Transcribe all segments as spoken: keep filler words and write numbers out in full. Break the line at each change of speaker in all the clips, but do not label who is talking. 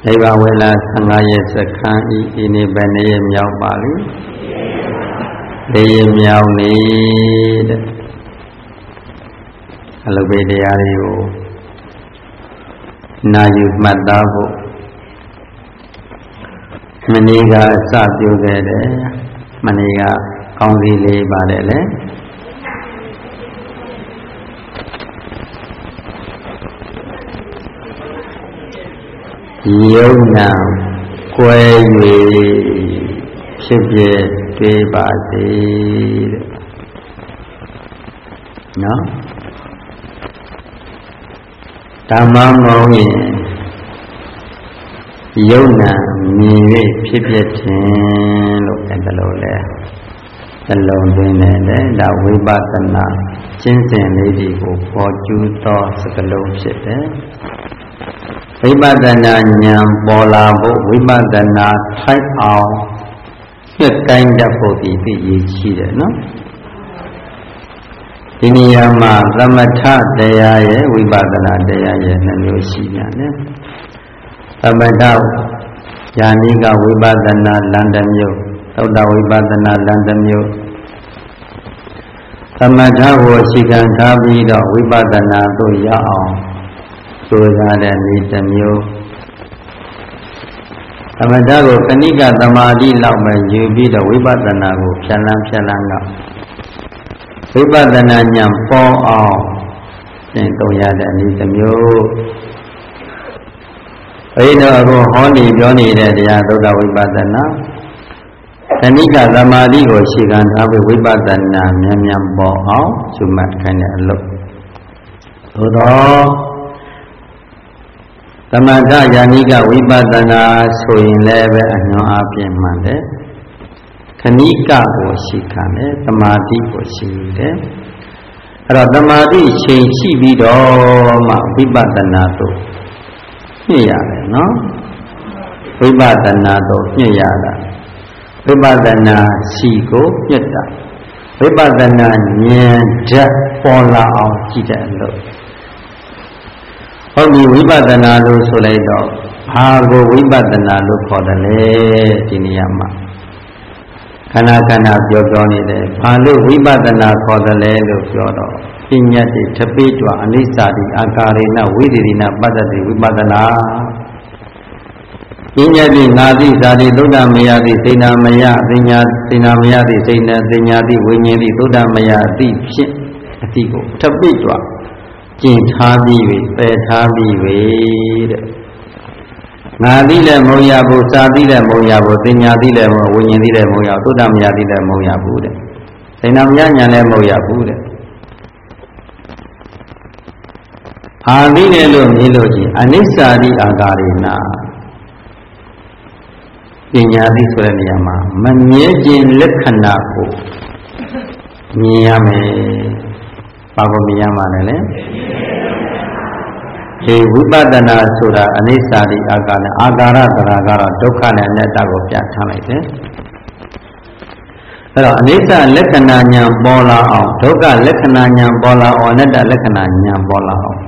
နိဗ္ဗာန်ဝေလာဆန္ဒရဲ့စခန်းဤဒီနေ့ဘယ်နေ့ရမြောက်ပါလိမ့်လေးရမြောက်နေတဲ့အလုပ်ပေးတရားတွေကိုနာယူမှတ်သားဖို့မနေ့ကစပြုခဲ့တယ်မနေ့ကကောင်းစီလေးပါတယ်လေယုံနာကွယ်၍ဖြစ်ပြတွေ့ပါစေတဲ့နော်ဓမ္မမောင်းရင်ယုံနာမြင်၍ဖြစ်ပြခြင်းလို့အဲ့ဒါလို့လဲအလုံးသွင်းတယ်လေဒါဝိပဿနာကျင့်စဉ်လေးတွေကိုပေါ်ကျူးသောစကလုံးဖြစ်တယ်ဝိပဿနာဉာဏ်ပေါ်လာဖို့ဝိပဿနာထိုက်အောင်ပြည့်တိုင်းတတ်ဖို့ဒီသိရရှိတယ်နော်ဒီနေရာမှာသမထတရားရဲ့ဝိပဿနာတရားရဲ့နှမျိုးရှိရတယ်သမထယာနိကဝိပဿနာလမ်းတစ်မျိုးသုဒ္ဓဝိပဿနာလမ်းတစ်မျိုးသမထကိုရှိခံထားပြီးတော့ဝိပဿနာသို့ရောက်အောင်ကြိုးစားတဲ့ဤတစ်မျိုးသမထကိုခဏိကသမာဓိလောက်ပဲယူပြီးတော့ဝိပဿနာကိုဖြတ်လန်းဖြတ်လန်းတော့ဝိပဿနာဉာဏ်ပေါ်အောင်သင်သုံးရတဲ့ဤတစ်မျိုးအဲဒီတော့အခုဟောနေပြောနေတဲ့တရားသုဒ္ဓဝိပဿနာခဏိကသမာဓိကိုရှေ့ခံထားပြီးဝိပဿနာဉာဏ်ဉာဏ်ပေါ်အောင်ရှုမှတ်ခိုင်းတဲ့အလုပ်သို့တော့သမထယာနိကဝိပဿနာဆိုရင်လည်းပဲအညွှန်းအပြည့်မှန်တယ်ခဏိကကိုရှိခံတယ်သမာဓိကိုရှိတယ်အဲ့တော့သမာဓိချိန်ရှိပြီးတော့မှဝိပဿနာတို့ညှိရတယ်နော်ဝိပဿနာတို့ညှိရတာဝိပဿနာစီကိုညှစ်တာဝိပဿနာဉာဏ်ဓာတ်ပေါ်လာအောင်ကြည့်တဲ့အလုပ်ဟုတ်ပြီဝိပဿနာလို့ဆိုလိုက်တော့ဘာကိုဝိပဿနာလို့ခေါ်တယ်လဲဒီနေရာမှာခဏခဏပြောပြောနေတယ်ဘာလို့ဝိပဿနာခေါ်တယ်လဲလို့ပြောတော့ပညာတိထပိတွာအနိစ္စတိအာကာရေနဝိသေရိနပတ္တတိဝိပဿနာပညာတိငါတိဇာတိသုဒ္ဓမယတိစေနာမယပညာစေနာမယတိစေနာပညာတိဝိညာဉ်တိသုဒ္ဓမယတိဖြင့်အတိကိုထပိတွာကျင့်ထားပြီးပြီပယ်ထားပြီးပြီတဲ့ငါသိလည်းမဟုတ်ရဘူးစာသိလည်းမဟုတ်ရဘူးပညာသိလည်းမဟုတ်ဝိညာဉ်သိလည်းမဟုတ်ရသုဒ္ဓမယသိလည်းမဟုတ်ရဘူးတဲ့စေနာမယဉာဏ်လည်းမဟုတ်ရဘူးတဲ့အာသိတယ်လို့မြင်လို့ချင်းအနိစ္စတိအာကာရေနာပညာသိဆိုတဲ့နေရာမှာမမြဲခြင်းလက္ခဏာကိုမြင်ရမယ်ဘာကိုမြင်ရမှာလဲလေဒီဝိပဿနာဆိုတာအနိစ္စတိအာကာရအာကာရတရားကတော့ဒုက္ခနဲ့အနတ္တကိုပြဋ္ဌာန်းလိုက်တယ်အဲ့တော့အနိစ္စလက္ခဏာဉာဏ်ပေါ်လာအောင်ဒုက္ခလက္ခဏာဉာဏ်ပေါ်လာအောင်အနတ္တလက္ခဏာဉာဏ်ပေါ်လာအောင်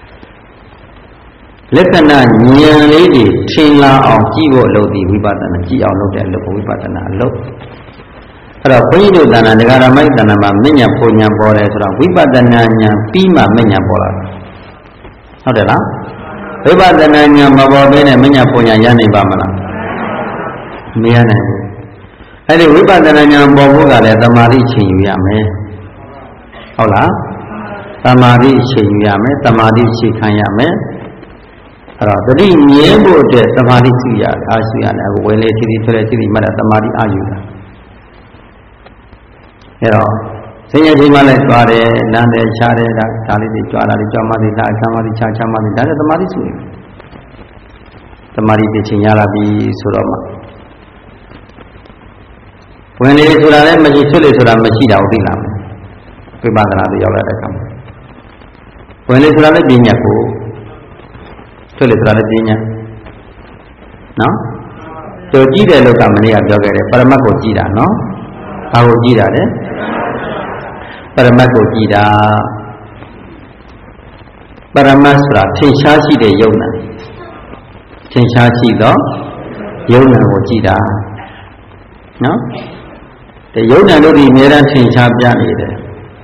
လက္ခဏာဉာဏ်လေးတွေထင်လာအောင်ကြည့်ဖို့လုပ်ပြီးဝိပဿနာကြည့်အောင်လုပ်တဲ့အလုပ်ကိုဝိပဿနာအလုပ်အဲ့တော့ဘုန်းကြီးတို့တဏ္ဍာဒကာရမိုက်တဏ္ဍာမှာမဉ္ဇဉ်ပုံဉဏ်ပေါ်တယ်ဆိုတော့ဝိပဿနာဉာဏ်ပြီးမှမဉ္ဇဉ်ပေါ်လာတယ်ဟုတ်တယ်လားဝိပဿနာဉာဏ်မပေါ်ဘဲနဲ့မဉ္ဇဉ်ပုံဉဏ်ရနိုင်ပါမလားမရနိုင်ဘူးအဲ့ဒီဝိပဿနာဉာဏ်ပေါ်ဖို့ကလည်းသမာဓိချိန်ယူရမယ်ဟုတ်လားသမာဓိချိန်ယူရမယ်သမာဓိချိန်ခံရမယ်အဲ့တော့တတိမြဲဖို့အတွက်သမာဓိရှိရတယ်အားရှိရတယ်အခုဝေလေတိတိဆိုတဲ့စိတ်မှလည်းသမာဓိအားယူတာအဲ့တော့ဆင်းရဲချိန်မှလည်းကြွားတယ်နန်းတယ်ရှားတယ်ဒါဒါလေးတွေကြွားတာတွေကြွားမှလည်းဒါအချမ်းမှလည်းချာချမ်းမှလည်းဒါလည်းသမာဓိဆိုရင်သမာဓိပြည့်ချိန်ရလာပြီဆိုတော့မှဝင်လေဆိုတာလည်းမရှိချွတ်လေဆိုတာမရှိတာကိုသိလာမယ်ဝိပဿနာသိရောက်လာတဲ့အခါမှာဝင်လေဆိုတာလည်းပညာကိုချွတ်လေဆိုတာလည်းပညာနော်တို့ကြည့်တယ်လို့ကမနေ့ကပြောခဲ့တယ်ပရမတ်ကိုကြည့်တာနော်ဘာကိုကြည့်တာလဲပရမတ်ကိုကြည့်တာပရမတ်ဆိုတာထင်ရှားရှိတဲ့ယုံနာထထင်ရှားရှိသောယုံနာကိုကြည်တာနော်ဒီယုံနာတို့ဒီအများအားထင်ရှားပြနေတယ်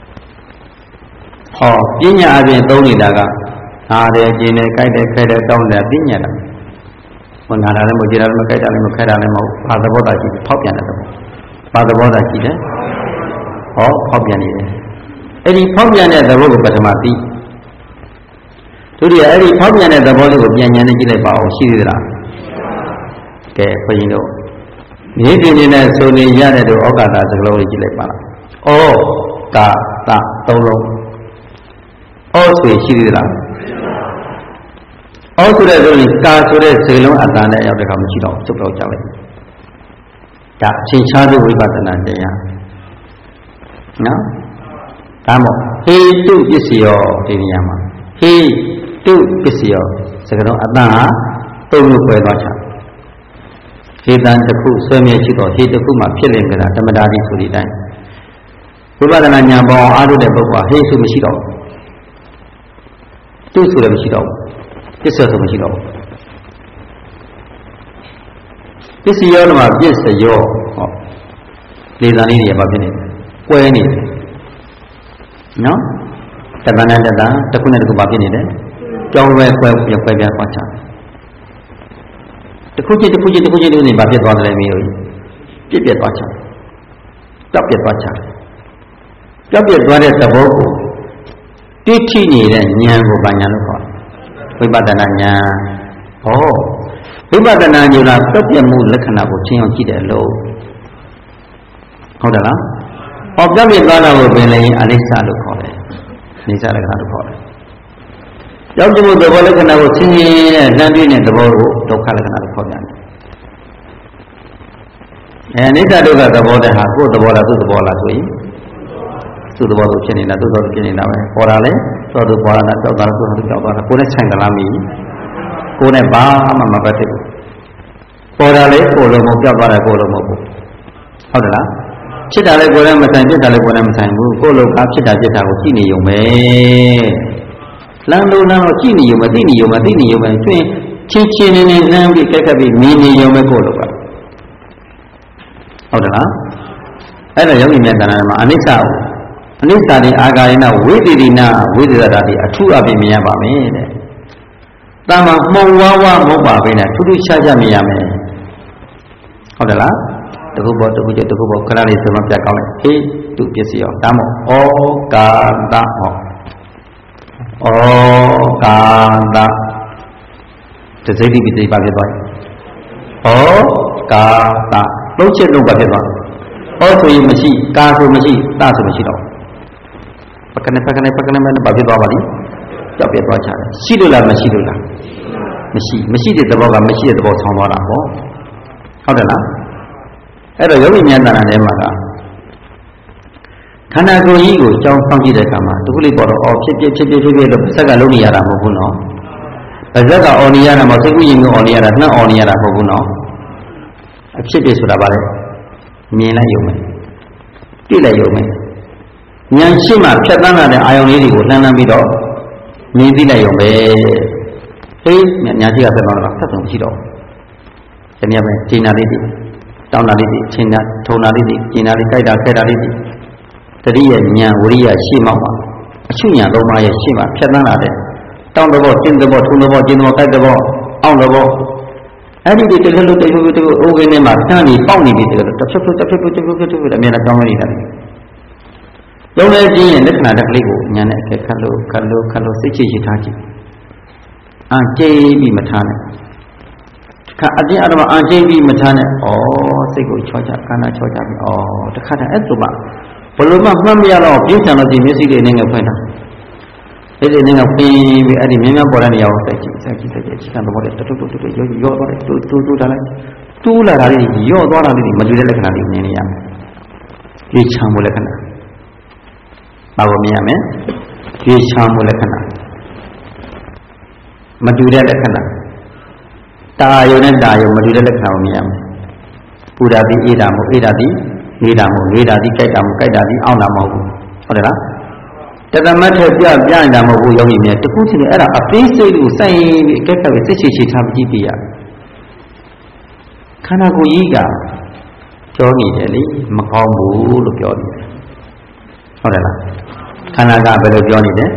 ဟောပညာအပြင်သုံးနေတာကအားတယ်ကျင်တယ်ကြိုက်တယ်ခဲတယ်တောင်းတယ်ပညာတာဟောနာတာလည်းမကြည်တာလည်းမကြိုက်တာလည်းမခဲတာလည်းမဟုတ်ဘာသဘောသာရှိဖောက်ပြန်တဲ့သဘောဘာသဘောသာရှိတယ်ဟောဖောက်ပြန်နေတယ်အဲ့ဒီဖောက်ပြန်တဲ့သဘောကိုပထမသိဒုတိယအဲ့ဒီဖောက်ပြန်တဲ့သဘောလေးကိုပြန်ဉာဏ်နဲ့ကြည့်လိုက်ပါအောင်ရှိသေးလားကဲဘုရင်တို့မြေပြင်နေတဲ့ဆိုနေရတဲ့တို့ဩကာသစကလုံးလေးကြည့်လိုက်ပါလားဩကာသသုံးလုံးဩဆိုရှိသေးလားဩဆိုတဲ့ဆိုရင်ကာဆိုတဲ့စကလုံးအတန်နဲ့ရောက်တဲ့အခါမရှိတော့ကျုပ်တော့ကြောက်လိုက်ဒါအချင်းချားတဲ့ဝိပဿနာတရားနော်ဒါမို့ဟေတုပစ္စယောဒီနေရာမှာဟေတုပစ္စယောစကားတော့အတန်ဟာသုံးလို့ပွဲသွားချာဟေတံတစ်ခုဆွဲမြဲရှိတော့ဟေတစ်ခုမှဖြစ်လင်ကြတာဓမ္မတာဒီဆိုဒီတိုင်းဝိပဿနာဉာဏ်ပေါ်အားထုတ်တဲ့ပုဂ္ဂိုလ်ဟေဆိုမရှိတော့တုဆိုလည်းမရှိတော့ပစ္စယောဆိုမရှိတော့ပစ္စယောမှာပစ္စယောဟောလေသာလေးတွေဘာဖြစ်နေလဲကွဲနေတယ်နော်တဏ္ဍာနဲ့တဏ္ဍာတစ်ခုနဲ့တစ်ခုဘာဖြစ်နေလဲကြောင်းပဲကွဲပြကွဲပြားသွားချတစ်ခုချင်းတစ်ခုချင်းတစ်ခုချင်းတစ်ခုချင်းဘာဖြစ်သွားတယ်လဲမျိုးပြည့်ပြည့်သွားချတောက်ပြည့်သွားချတောက်ပြည့်သွားတဲ့သဘောကိုတိထိနေတဲ့ဉာဏ်ကိုဘာဉာဏ်လို့ခေါ်ဝိပဿနာဉာဏ်ဟောဝိပဿနာဉာဏ်ကတောက်ပြည့်မှုလက္ခဏာကိုချင်းအောင်ကြည့်တယ်လို့ဟုတ်တယ်လားဟောပြပြသွားတာကိုပင်လည်းအနိစ္စလို့ခေါ်တယ်အနိစ္စလက္ခဏာလို့ခေါ်တယ်ကြောက်ကြမှုသဘောလက္ခဏာကိုချင်းချင်းနဲ့လမ်းပြည့်တဲ့သဘောကိုဒုက္ခလက္ခဏာလို့ခေါ်ပြန်တယ်အဲအနိစ္စဒုက္ခသဘောတည်းဟာကိုယ်သဘောလားသူ့သဘောလားဆိုရင်သူ့သဘောကိုဖြစ်နေတာသူ့သဘောကိုဖြစ်နေတာပဲပေါ်တာလေသောသူပေါ်တာကြောက်တာသူ့သူကြောက်တာကိုယ်နဲ့ဆိုင်ကလားမီကိုယ်နဲ့ဘာမှမပတ်သက်ဘူးပေါ်တာလေကိုယ်လုံးမပြောက်သွားတယ်ကိုယ်လုံးမဟုတ်ဘူးဟုတ်တယ်လားဖြစ်တာလည်းကိုယ်နဲ့မဆိုင်ဖြစ်တာလည်းကိုယ်နဲ့မဆိုင်ဘူးကိုယ်လုံးကဖြစ်တာဖြစ်တာကိုကြည့်နေုံပဲလမ်းလို့လမ်းတော့ကြည့်နေုံပဲသိနေုံပဲသိနေုံပဲကျွင်းချင်းချင်းနေနေလမ်းပြီးကက်ကက်ပြီးမြင်နေုံပဲကိုယ်လုံးကဟုတ်တယ်လားအဲ့တော့ယောဂီမြတ်ကဏ္ဍမှာအနိစ္စကိုအနိစ္စတိအာဂါယနာဝိသေတိနာဝိသေရတာဒီအထုအပြည့်မြင်ရပါမယ်တဲ့တာမမှုံဝါးဝါမဟုတ်ပါပဲနဲ့ထူးထူးခြားခြားမြင်ရမယ်ဟုတ်တယ်လားတခုပေါ်တခုကျတခုပေါ်ခဏလေးဆိုမှပြတ်ကောင်းလိုက်ဟေးသူပစ္စည်းရောဒါမို့ဩကာသဟောဩကာသတစိတိပိစိပါဖြစ်သွားဩကာသလုံးချက်လုံးပါဖြစ်သွားဩဆိုရင်မရှိကာဆိုမရှိသဆိုမရှိတော့ပကနဲ့ပကနဲ့ပကနဲ့မနဲ့ပါဖြစ်သွားပါလိမ့်ကြောက်ပြသွားချတယ်ရှိလို့လားမရှိလို့လားမရှိမရှိတဲ့သဘောကမရှိတဲ့သဘောဆောင်းသွားတာဟောဟုတ်တယ်လားအဲ့တော့ယောဂီဉာဏ်တဏ္ဍာထဲမှာကခန္ဓာကိုယ်ကြီးကိုကြောင်းဆောင်ကြည့်တဲ့အခါမှာဒီခုလေးပေါ်တော့အော်ဖြစ်ဖြစ်ဖြစ်ဖြစ်ဖြစ်ဖြစ်လို့ပါဇက်ကလုံးနေရတာမဟုတ်ဘူးနော်ပါဇက်ကအော်နေရတာမဟုတ်စိတ်ကူးရင်ကိုအော်နေရတာနှက်အော်နေရတာမဟုတ်ဘူးနော်အဖြစ်ဖြစ်ဆိုတာပါလေမြင်လိုက်ရုံပဲတွေ့လိုက်ရုံပဲဉာဏ်ရှိမှဖြတ်သန်းလာတဲ့အာယုံလေးတွေကိုလှမ်းလှမ်းပြီးတော့မြင်သိလိုက်ရုံပဲဟေးညာရှိကဆက်သွားတာဆက်ဆုံးရှိတော့တနည်းပဲခြေနာလေးတွေတောင်းတာလေးတွေခြေနာထုံတာလေးတွေခြေနာလေးကြိုက်တာခဲတာလေးတွေတတိယဉာဏ်ဝရိယရှိမှမှာအချုပ်ဉာဏ်သုံးပါးရဲ့ရှိမှဖြတ်သန်းလာတဲ့တောင်းတဲ့ဘောတင်းတဲ့ဘောထုံတဲ့ဘောကျင်းတဲ့ဘောကြိုက်တဲ့ဘောအောင့်တဲ့ဘောအဲ့ဒီတကယ်လို့တကယ်လို့တကယ်အိုးကင်းထဲမှာတန်းပြီးပေါက်နေပြီတကယ်တစ်ချက်တစ်ချက်တစ်ချက်တစ်ချက်တစ်ချက်အမြဲတမ်းကြောင်းနေတာလေလုံးလဲခြင်းရဲ့လက္ခဏာတစ်ကလေးကိုညာနဲ့အခက်ခတ်လို့ခတ်လို့ခတ်လို့စိတ်ချရထားကြည့်အာကျိပြီးမထားနဲ့ခါအတင်းအဓမ္မအာကျိပြီးမထားနဲ့ဩစိတ်ကိုချောချကာနာချောချပြီးဩတခါတည်းအဲ့လိုမှဘလို့မှမှတ်မရတော့ပြင်းထန်လို့ဒီမျက်စိလေးနဲ့ငယ်ဖွင့်တာအဲ့ဒီနဲ့ငယ်ဖွင့်ပြီးအဲ့ဒီမြင်းမြပေါ်တဲ့နေရာကိုစိုက်ကြည့်စိုက်ကြည့်စိုက်ကြည့်ခြေခံတော့တဲ့တူတူတူတူရောရောသွားတယ်တူတူတူထားလိုက်တူးလာတာလေးရောသွားတာလေးမတွေ့တဲ့လက္ခဏာလေးမြင်နေရမယ်ဒီချမ်းမှုလက္ခဏာဘာကိုမြင်ရမလဲဒီချမ်းမှုလက္ခဏာမတူတဲ့လက္ခဏာတာယုံနဲ့တာယုံမတူတဲ့လက္ခဏာကိုမြင်ရမယ်ပူဓာတိအေဓာမို့အေဓာတိနေတာမို့နေတာတိကြိုက်တာမို့ကြိုက်တာတိအောင့်တာမဟုတ်ဘူးဟုတ်တယ်လားတသမတ်ထပြပြနေတာမဟုတ်ဘူးယောဂီမြတ်တခုချင်းအဲ့ဒါအသေးစိတ်ကိုစိုက်ပြီးအကဲခတ်ပြီးစိတ်ချချထားကြည့်ပြရန္ဓာကိုယ်ကြီးကပြောနေတယ်လေမကောင်းဘူးလို့ပြောနေတယ်ဟုတ်တယ်လားခန္ဓာကဘယ်လိုပြောနေတယ်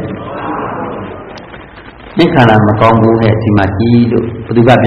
ဒီခန္ဓာမကောင်းဘူးတဲ့ဒီမှာကြီးလို့ဘယ်သူကပြ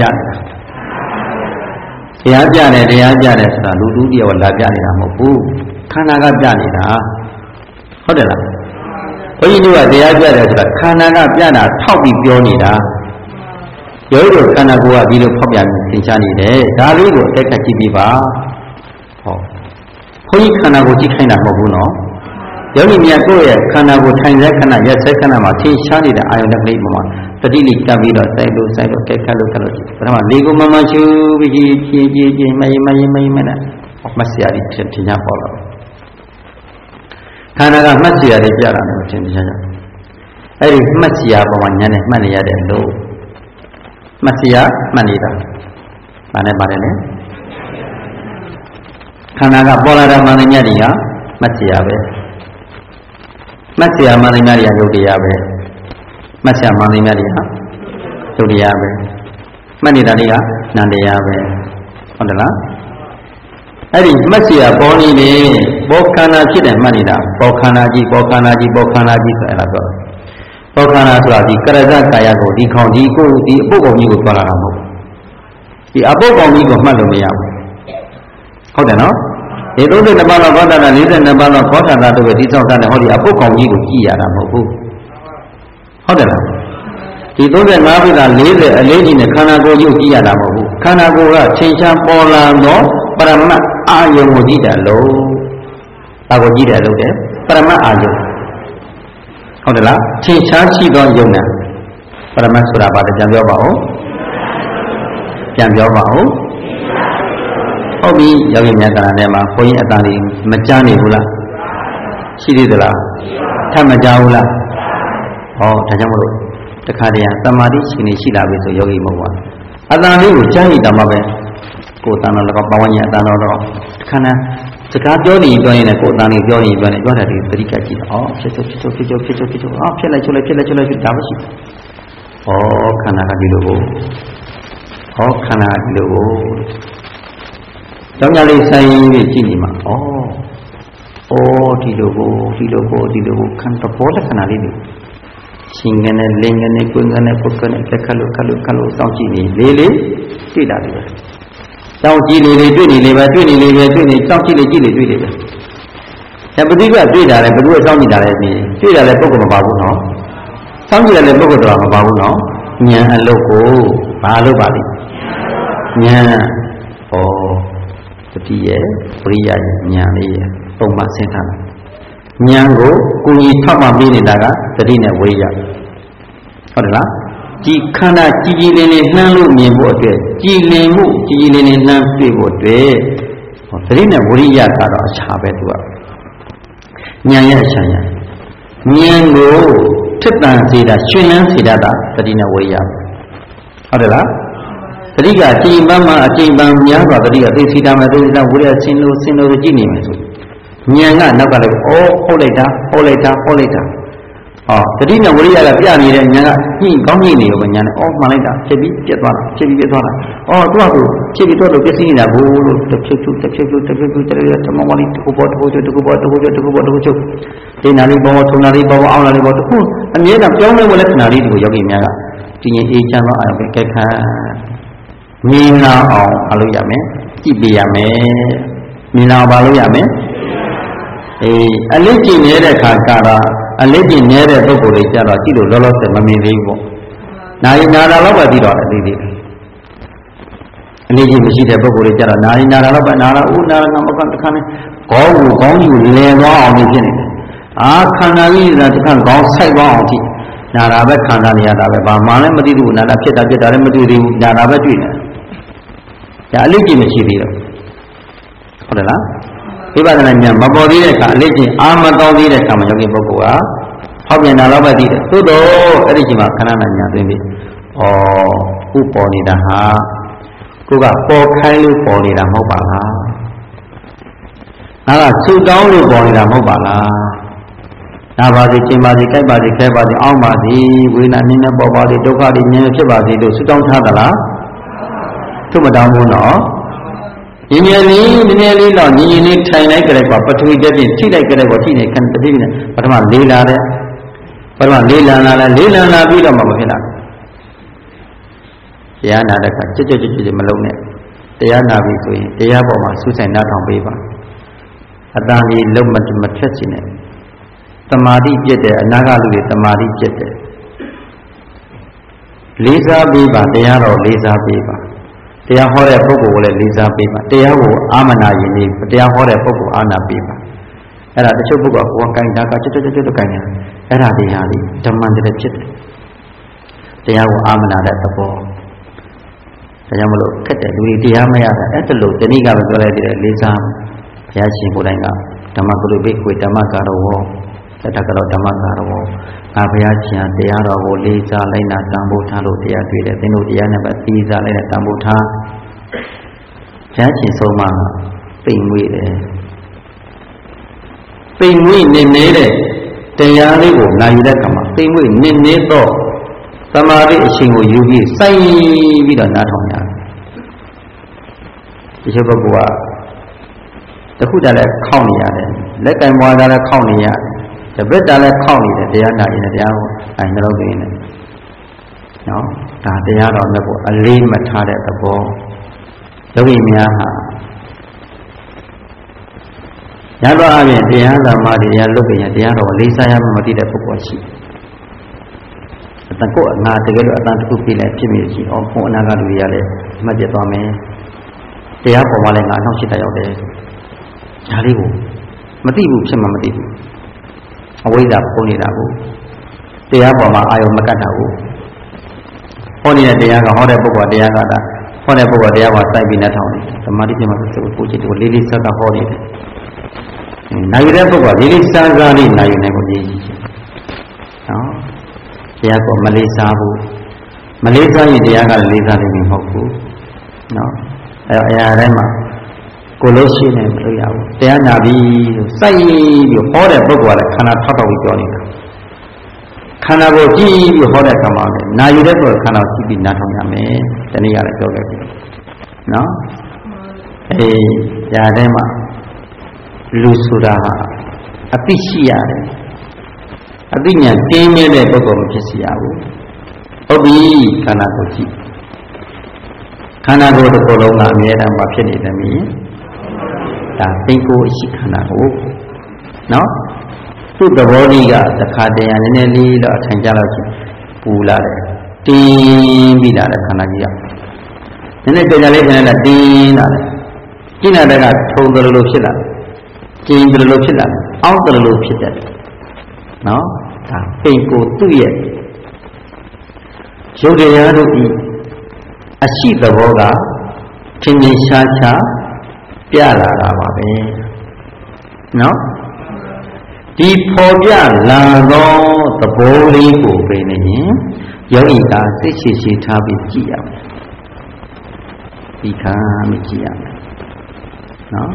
နေတာတရားပြတယ်တရားပြတယ်ဆိုတာလူတူတယောက်လာပြနေတာမဟုတ်ဘူးခန္ဓာကပြနေတာဟုတ်တယ်လားဘုန်းကြီးတို့ကတရားပြတယ်ဆိုတာခန္ဓာကပြတာထောက်ပြီးပြောနေတာယောဂီတို့ခန္ဓာကိုယ်ကဒီလိုဖောက်ပြန်သင်ချနေတယ်ဒါလေးကိုအသက်ကကြည့်ပြပါဟောဘုန်းကြီးခန္ဓာကိုယ်ကြည့်ခိုင်းတာမဟုတ်ဘူးနော်ယောဂီမြတ်ကိုယ့်ရဲ့ခန္ဓာကိုယ်ထိုင်တဲ့ခဏရက်ဆက်ခဏမှာသင်ရှားနေတဲ့အာယုန်တစ်ကလေးပေါ်မှာတတိလိကပ်ပြီးတော့စိုက်လို့စိုက်လို့ကဲခတ်လို့ခတ်လို့ပထမလေးကိုမမချူပြီးကြီးကြီးကြီးမယမယမယမနဲ့မဆရာကြီးထင်ထင်ရပေါ်တော့ခန္ဓာကမှတ်စီရတယ်ပြတာလည်းထင်ထင်ရရအဲ့ဒီမှတ်စီရပေါ်မှာညံနေမှတ်နေရတဲ့လို့မှတ်စီရမှတ်နေတာဒါနဲ့ပါတယ်လေခန္ဓာကပေါ်လာတဲ့မှန်တဲ့ညတွေကမှတ်စီရပဲမှတ်စီရမှန်တဲ့ညတွေကယုတ်တရားပဲမှတ်စီရမှန်တဲ့ညတွေကယုတ်တရားပဲမှတ်နေတာတွေကနန္တရားပဲဟုတ်တယ်လားအဲ့ဒီမှတ်စီရပေါ်နေလေပေါ်ခန္ဓာဖြစ်တယ်မှတ်နေတာပေါ်ခန္ဓာကြီးပေါ်ခန္ဓာကြီးပေါ်ခန္ဓာကြီးဆိုအဲ့ဒါပြောပေါ်ခန္ဓာဆိုတာဒီကရဇကာယကိုဒီခေါင်းဒီကိုဒီအပုပ်ကောင်ကြီးကိုပြောလာတာမဟုတ်ဒီအပုပ်ကောင်ကြီးကိုမှတ်လို့မရဘူးဟုတ်တယ်နော်ဒီသုံးဆယ်နှစ်ပါးသောဘောဓတာလေးဆယ်နှစ်ပါးသောဘောဓတာတို့ပဲဒီဆောက်တဲ့ဟောဒီအပုပ်ကောင်ကြီးကိုကြည့်ရတာမဟုတ်ဘူးဟုတ်တယ်လားဒီသုံးဆယ်ငါးခုကလေးဆယ်အလေးကြီးနဲ့ခန္ဓာကိုယ်ရုပ်ကြည့်ရတာမဟုတ်ဘူးခန္ဓာကိုယ်ကချိန်ချပေါ်လာသောပရမတ်အာယုံကိုကြည့်တယ်လို့ဒါကိုကြည့်တယ်လို့တဲ့ပရမတ်အာယုံဟုတ်တယ်လားချိန်ချရှိသောယုံနာပရမတ်ဆိုတာဘာလဲပြန်ပြောပါဦးပြန်ပြောပါဦးဟုတ်ပြီယောဂီများကဏ္ဍထဲမှာဘုန်းကြီးအတန်လေးမကြားနေဘူးလားရှိသေးသလားထပ်မကြားဘူးလားဟောဒါကြောင့်မလို့တခါတည်းသမာဓိရှင်နေရှိလာပြီဆိုယောဂီမဟုတ်ပါဘူးအတန်လေးကိုကြားနေတာမှပဲကိုယ်တန်တော်လည်းပဝန်းကျင်အတန်တော်တော့ခန္ဓာစကားပြောနေပြောရင်လည်းကိုယ်အတန်လေးပြောနေပြောနေပြောတာဒီသတိကကြည့်တော့ဖြစ်ချုပ်ဖြစ်ချုပ်ဖြစ်ချုပ်ဖြစ်ချုပ်ဖြစ်ချုပ်အော်ဖြစ်လိုက်ချုပ်လိုက်ဖြစ်လိုက်ချုပ်လိုက်ဒါမှရှိဩခန္ဓာကဒီလိုကိုဩခန္ဓာကဒီလိုကိုကြောင့်ကြလေးဆိုင်ပြီးကြည့်နေမှာဩဩဒီလိုကိုဒီလိုကိုဒီလိုကိုခန္ဓာပေါ်တဲ့ခန္ဓာလေးတွေရှင်ကနေလင်းကနေကိုယ်ကနေပုဂ္ဂကနေခက်လို့ခက်လို့ခက်လို့စောင့်ကြည့်နေလေးလေးတွေ့တာလေပဲစောင့်ကြည့်လေးလေးတွေ့နေလေးပဲတွေ့နေလေးပဲတွေ့နေစောင့်ကြည့်လေးကြည့်လေးတွေ့လေးပဲအဲပฏิပတ်တွေ့တာလေဘယ်သူကစောင့်ကြည့်တာလဲဒီတွေ့တာလေပုဂ္ဂိုလ်မပါဘူးနော်စောင့်ကြည့်တယ်လေပုဂ္ဂိုလ်တော်မပါဘူးနော်ဉာဏ်အလုပ်ကိုဘာလုပ်ပါလိမ့်ဉာဏ်ဩတတိယပရိယဉာဏ်လေးရပုံမှန်ဆင်းထားတယ်ဉာဏ်ကိုကိုယ်ကြီးထောက်မှပေးနေတာကတတိနဲ့ဝိရိယဟုတ်တယ်လားဒီခန္ဓာကြည်ကြည်လင်းလင်းနှမ်းလို့မြင်ဖို့အတွက်ကြည်လင်မှုကြည်ကြည်လင်းလင်းနှမ်းတွေ့ဖို့အတွက်တတိနဲ့ဝိရိယကတော့အခြားပဲသူကဉာဏ်ရဲ့အခြားရဉာဏ်ကိုထစ်တန်စေတာရှင်လန်းစေတာကတတိနဲ့ဝိရိယဟုတ်တယ်လားတတိကအချိန်ပန်းမှာအချိန်ပန်းများစွာတတိကသိစီတာမဲ့သိစီတာဝိရိယဆင်းလို့ဆင်းလို့ကြည့်နေမယ်ဆိုဉာဏ်ကနောက်ကလည်းဩဟုတ်လိုက်တာဟုတ်လိုက်တာဟုတ်လိုက်တာဟောတတိနဲ့ဝိရိယကပြနေတဲ့ဉာဏ်ကညှိကောင်းညှိနေရောဉာဏ်နဲ့ဩမှန်လိုက်တာဖြစ်ပြီးပြတ်သွားတာဖြစ်ပြီးပြတ်သွားတာဩသူ့ဟာသူဖြစ်ပြီးတော့လို့ပြည့်စည်နေတာဘိုးလို့တစ်ဖြုတ်ဖြုတ်တစ်ဖြုတ်ဖြုတ်တစ်ဖြုတ်ဖြုတ်တရတမဝလီတစ်ခုပေါ်တစ်ခုချုပ်တစ်ခုပေါ်တစ်ခုချုပ်တစ်ခုပေါ်တစ်ခုချုပ်ဒီနာလေးပေါ်ထုံနာလေးပေါ်အောင်နာလေးပေါ်တစ်ခုအမြဲတမ်းပြောင်းလဲဝင်လက္ခဏာလေးတွေကိုယောဂီများကဒီရင်အေးချမ်းတော့အာရုံပဲကြိုက်ခံမြင်လာအောင်အလုပ်ရမယ်ကြည့်ပြရမယ်မြင်လာအောင်လုပ်ရမယ်အေးအလေးကျင့်နေတဲ့အခါကတော့အလေးကျင့်နေတဲ့ပုဂ္ဂိုလ်တွေကြတော့ကြည့်လို့လောလောဆယ်မမြင်သေးဘူးပေါ့နာရီနာတာတော့ပဲပြီးတော့အသေးသေးအလေးကျင့်မရှိတဲ့ပုဂ္ဂိုလ်တွေကြတော့နာရီနာတာတော့ပဲနာတာဦးနာတာမကတခါနဲ့ခေါင်းကိုခေါင်းကြီးကိုလည်သွားအောင်ဖြစ်နေတယ်အာခန္ဓာကြီးကတခါခေါင်းဆိုင်သွားအောင်ကြည့်နာတာပဲခန္ဓာနေရတာပဲဘာမှလည်းမသိဘူးနာတာဖြစ်တာဖြစ်တာလည်းမတွေ့သေးဘူးနာတာပဲတွေ့နေဒါအလေးကျင့်မရှိသေးတော့ဟုတ်တယ်လားဝိပဿနာဉာဏ်မပေါ်သေးတဲ့အခါအလေးကျင့်အာမကောင်းသေးတဲ့အခါမှာယောဂီပုဂ္ဂိုလ်ကဟောက်ပြန်တာတော့ပဲသိတယ်သို့တော့အဲ့ဒီချိန်မှာခဏနာဉာဏ်သိပြီဩဥပေါ်နေတာဟာကိုကပေါ်ခိုင်းလို့ပေါ်နေတာမဟုတ်ပါလားငါကဆူတောင်းလို့ပေါ်နေတာမဟုတ်ပါလားနာပါစေကျင်ပါစေကြိုက်ပါစေခဲပါစေအောင်းပါစေဝိညာဉ်နည်းနဲ့ပေါ်ပါစေဒုက္ခတွေမြင်ဖြစ်ပါစေလို့ဆူတောင်းထားသလားသူ့မတောင်းဘူးနော်ညီညီလေးနည်းနည်းလေးတော့ညီညီလေးထိုင်လိုက်ကြတဲ့ကွာပထဝီတက်ပြင်ထိလိုက်ကြတဲ့ကွာထိနေခံတတိနဲ့ပထမလေးလာတဲ့ပထမလေးလံလာလဲလေးလံလာပြီးတော့မှမဖြစ်လာတရားနာတဲ့အခါကြွကြွကြွကြွမလုံးနဲ့တရားနာပြီဆိုရင်တရားပေါ်မှာစူးစိုက်နားထောင်ပေးပါအတန်ကြီးလုံးမမထက်ချင်နဲ့တမာတိပြည့်တယ်အနာဂတ်လူတွေတမာတိပြည့်တယ်လေးစားပေးပါတရားတော်လေးစားပေးပါတရားဟောတဲ့ပုဂ္ဂိုလ်ကိုလည်းလေးစားပေးပါတရားကိုအာမနာရင်လေးတရားဟောတဲ့ပုဂ္ဂိုလ်အာနာပေးပါအဲ့ဒါတချို့ပုဂ္ဂိုလ်ကကိုယ်ကင်တာကကျွတ်ကျွတ်ကျွတ်ကျွတ်ကင်နေတာအဲ့ဒါတရားလေးဓမ္မန်တည်းဖြစ်တယ်တရားကိုအာမနာတဲ့သဘောဒါကြောင့်မလို့ခက်တဲ့လူတွေတရားမရတာအဲ့ဒါလို့တဏိကပဲပြောလိုက်သေးတယ်လေးစားဘုရားရှင်ကိုယ်တိုင်ကဓမ္မကုလဘိက္ခွေဓမ္မကာရဝေါသတ္တကတော့ဓမ္မကာရဝေါငါဘုရားရှင်တရားတော်ကိုလေးစားလိုက်နာတန်ဖိုးထားလို့တရားတွေ့တယ်သင်တို့တရားနဲ့ပဲသိစားလိုက်တဲ့တန်ဖိုးထားဘုရားရှင်ဆုံးမပိန်ငွေတယ်ပိန်ငွေနေနေတဲ့တရားလေးကိုနာယူတဲ့အခါမှာပိန်ငွေနေနေတော့သမာဓိအရှင်ကိုယူပြီးစိုက်ပြီးတော့နားထောင်ရတယ်ဒီချက်ပုဂ္ဂိုလ်ကတခုတည်းလည်းခောက်နေရတယ်လက်ကင်ပွားတာလည်းခောက်နေရတယ်တပည့်တာလည်းခောက်နေတယ်တရားနာရင်တရားကိုအဲနှလုံးသွင်းနေနော်ဒါတရားတော်နဲ့ကိုအလေးမထားတဲ့သဘောယောဂီများဟာရတော့အပြင်တရားဓမ္မတရားလုပ်ကြရင်တရားတော်လေးစားရမှမသိတဲ့ပုဂ္ဂိုလ်ရှိအတကုတ်အနာတကယ်လို့အတန်တစ်ခုပြလိုက်ဖြစ်မိရှိအောင်ဘုံအနာကလူတွေကလည်းမှတ်ပြသွားမယ်တရားပေါ်မှာလည်းငါနောက်ရှိတာရောက်တယ်ဒါလေးကိုမသိဘူးဖြစ်မှမသိဘူးအဝိဇ္ဇာပုံနေတာကိုတရားပေါ်မှာအာယုံမကတ်တာကိုဟောနေတဲ့တရားကဟောတဲ့ပုဂ္ဂိုလ်တရားကတာဟောတဲ့ပုဂ္ဂိုလ်တရားကစိုက်ပြီးနဲ့ထောင်တယ်သမာဓိပြမှာဆိုကိုจิตကိုလေးလေးဆက်ဆက်ဟောနေတယ်နိုင်တဲ့ပုဂ္ဂိုလ်လေးလေးစားစားလေးနိုင်နေကိုကြီးကြီးနော်တရားကိုမလေးစားဘူးမလေးစားရင်တရားကလည်းလေးစားနိုင်မှာမဟုတ်ဘူးနော်အဲအရာတိုင်းမှာကိုလို့ရှိနေမလို့ရဘူးတရားနာပြီးစိုက်ပြီးဟောတဲ့ပုဂ္ဂိုလ်ကလည်းခန္ဓာထောက်တော့ပြီးပြောနေတာခန္ဓာကိုကြည့်ပြီးဟောတဲ့အခါမှာလည်းနာယူတဲ့ပုဂ္ဂိုလ်ခန္ဓာကြည့်ပြီးနားထောင်ရမယ်ဒီနေ့ကလည်းပြောခဲ့ပြီနော်အေးညာထဲမှာလူဆိုတာဟာအသိရှိရတယ်အသိဉာဏ်ကျင်းနေတဲ့ပုဂ္ဂိုလ်မဖြစ်စီရဘူးဟုတ်ပြီခန္ဓာကိုကြည့်ခန္ဓာကိုယ်တစ်ခုလုံးကအမြဲတမ်းမဖြစ်နေတယ်မင်းဒါသိကိုအရှိခန္ဓာကိုနော်သူ့သဘောလေးကတခါတည်းရနည်းနည်းလေးတော့အထင်ကြတော့ပူလာတယ်တင်းပြီးလာတယ်ခန္ဓာကြီးကနည်းနည်းကြာကြာလေးခဏနဲ့တင်းလာတယ်ကျင်းလာတဲ့ကထုံတယ်လို့ဖြစ်လာတယ်ကျင်းတယ်လို့ဖြစ်လာတယ်အောက်တယ်လို့ဖြစ်တယ်နော်ဒါသိကိုသူ့ရဲ့ရုပ်တရားတို့ဤအရှိသဘောကထင်ထင်ရှားရှားပြလာတာပါပဲနော်ဒီဖော်ပြလာသောသဘောလေးကိုပဲနေရင်ယောဂီကစိတ်ရှိရှိထားပြီးကြည့်ရမယ်ဒီခါမကြည့်ရမယ်နော်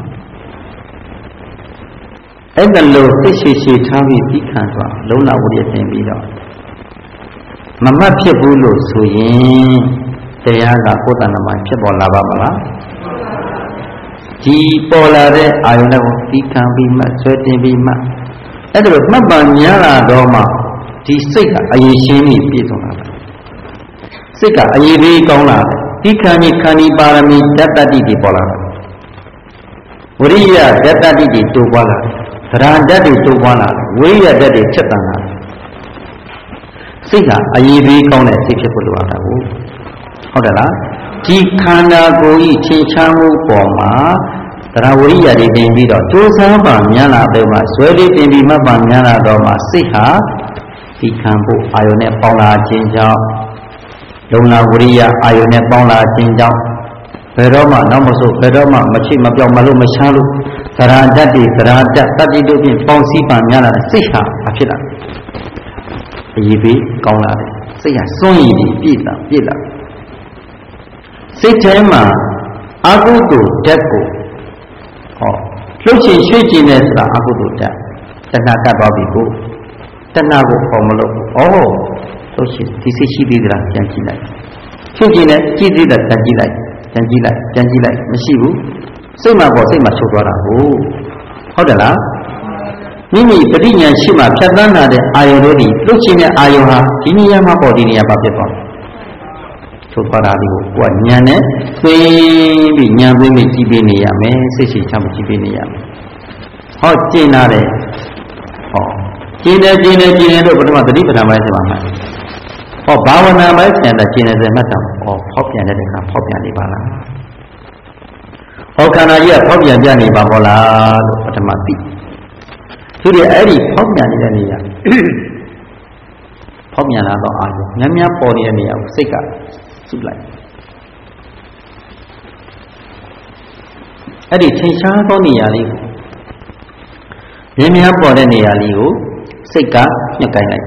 အဲ့ဒါလို့စိတ်ရှိရှိထားပြီးဒီခံစွာလုံးလာဝိရတင်ပြီးတော့မမတ်ဖြစ်ဘူးလို့ဆိုရင်တရားကကိုယ်တဏ္ဍမှာဖြစ်ပေါ်လာပါမလားဒီပေါ်လာတဲ့အာယုန်ကိုဒီခံပြီးမှဆွဲတင်ပြီးမှအဲ့ဒါလို့မှတ်ပါများလာတော့မှဒီစိတ်ကအရေးရှင်းပြီးပြည့်စုံလာတယ်စိတ်ကအရေးလေးကောင်းလာတယ်ဒီခံကြီးခန္ဒီပါရမီဓာတ်တတိတွေပေါ်လာတယ်ဝိရိယဓာတ်တတိတွေတိုးပွားလာတယ်သရဏဓာတ်တွေတိုးပွားလာတယ်ဝိရိယဓာတ်တွေချက်တန်လာတယ်စိတ်ကအရေးလေးကောင်းတဲ့စိတ်ဖြစ်ဖို့လိုအပ်တာကိုဟုတ်တယ်လားဒီခန္ဓာကိုယ်ကြီးထင်ရှားမှုပေါ်မှာသရဝိရိယတွေတင်ပြီးတော့ကြိုးစားပါများလာတော့မှဇွဲလေးတင်ပြီးမှတ်ပါများလာတော့မှစိတ်ဟာဒီခံဖို့အာယုန်နဲ့ပေါင်းလာခြင်းကြောင့်လုံလာဝိရိယအာယုန်နဲ့ပေါင်းလာခြင်းကြောင့်ဘယ်တော့မှနောက်မဆိုဘယ်တော့မှမချိမပြောင်းမလို့မရှားလို့သရဓာတ်တွေသရဓာတ်တတိတို့ဖြင့်ပေါင်းစည်းပါများလာတဲ့စိတ်ဟာဘာဖြစ်လာအရေးပေးကောင်းလာတယ်စိတ်ဟာစွန့်ရည်ပြီးပြည့်တာပြည့်လာစိတ်ထဲမှာအကုသိုလ်ဓာတ်ကိုဟောလှုပ်ရှင်ရွှေ့ကျင်နေဆိုတာအကုသိုလ်ဓာတ်တဏှာကတ်သွားပြီကိုတဏှာကိုပေါ်မလို့ဩလှုပ်ရှင်ဒီစိတ်ရှိသေးသလားပြန်ကြည့်လိုက်ရွှေ့ကျင်နေကြည့်သေးတယ်ပြန်ကြည့်လိုက်ပြန်ကြည့်လိုက်ပြန်ကြည့်လိုက်မရှိဘူးစိတ်မှာပေါ်စိတ်မှာချုပ်သွားတာကိုဟုတ်တယ်လားမိမိပဋိညာဉ်ရှိမှဖြတ်သန်းလာတဲ့အာယုတို့ဒီလွတ်ချင်းတဲ့အာယုဟာဒီနေရာမှာပေါ်ဒီနေရာမှာဖြစ်သွားတယ်ချုပ်သွားတာလေးကိုကိုယ်ကဉာဏ်နဲ့သိပြီးဉာဏ်သိပြီးကြည့်ပေးနေရမယ်စိတ်ရှိချမ်းကြည့်ပေးနေရမယ်ဟောကျင့်လာတဲ့ဟောကျင့်တယ်ကျင့်တယ်ကျင့်တယ်တို့ပထမသတိပဋ္ဌာန်ပိုင်းဆိုပါမယ်ဟောဘာဝနာပိုင်းကျင့်တယ်ကျင့်တယ်ဆိုမှတ်တာဟောဖောက်ပြန်တဲ့အခါဖောက်ပြန်နေပါလားဟောခန္ဓာကြီးကဖောက်ပြန်ပြနေပါဘောလားလို့ပထမသိသူတွေအဲ့ဒီဖောက်ပြန်နေတဲ့နေရာဖောက်ပြန်လာတော့အာရုံများများပေါ်နေတဲ့နေရာကိုစိတ်ကစုလိုက်အဲ့ဒီထင်ရှားသောနေရာလေးကိုများများပေါ်တဲ့နေရာလေးကိုစိတ်ကညှက်ကိုင်းလိုက်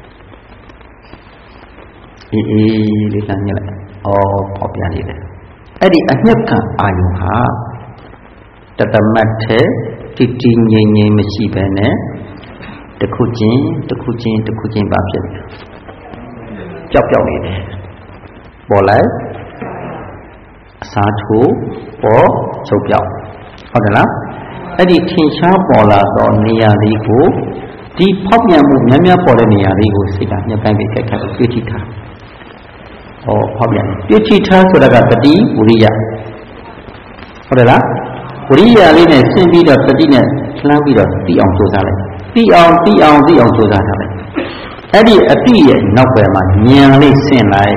အေးအေးလေးကညှက်လိုက်ဩဖောက်ပြန်နေတယ်အဲ့ဒီအညှက်ကအာရုံဟာတတမတ်ထဲတည်တည်ငြိမ်ငြိမ်မရှိဘဲနဲ့တခုချင်းတခုချင်းတခုချင်းပါဖြစ်တယ်ပျောက်ပျောက်နေတယ်ပေါ်လိုက်အစားထိုးပေါ်ချုပ်ပြောက်ဟုတ်တယ်လားအဲ့ဒီထင်ရှားပေါ်လာသောနေရာလေးကိုဒီဖောက်ပြန်မှုများများပေါ်တဲ့နေရာလေးကိုစိတ်ကညှက်ကိုင်းပြီးခက်ခက်တွေ့ထိထားဟောဖောက်ပြန်တွေ့ထိထားဆိုတာကတတိဝိရိယဟုတ်တယ်လားဝိရိယလေးနဲ့ဆင်းပြီးတော့တတိနဲ့လှမ်းပြီးတော့သိအောင်ကြိုးစားလိုက်သိအောင်သိအောင်သိအောင်ကြိုးစားထားလိုက်အဲ့ဒီအတိရဲ့နောက်ွယ်မှာဉာဏ်လေးဆင်းလိုက်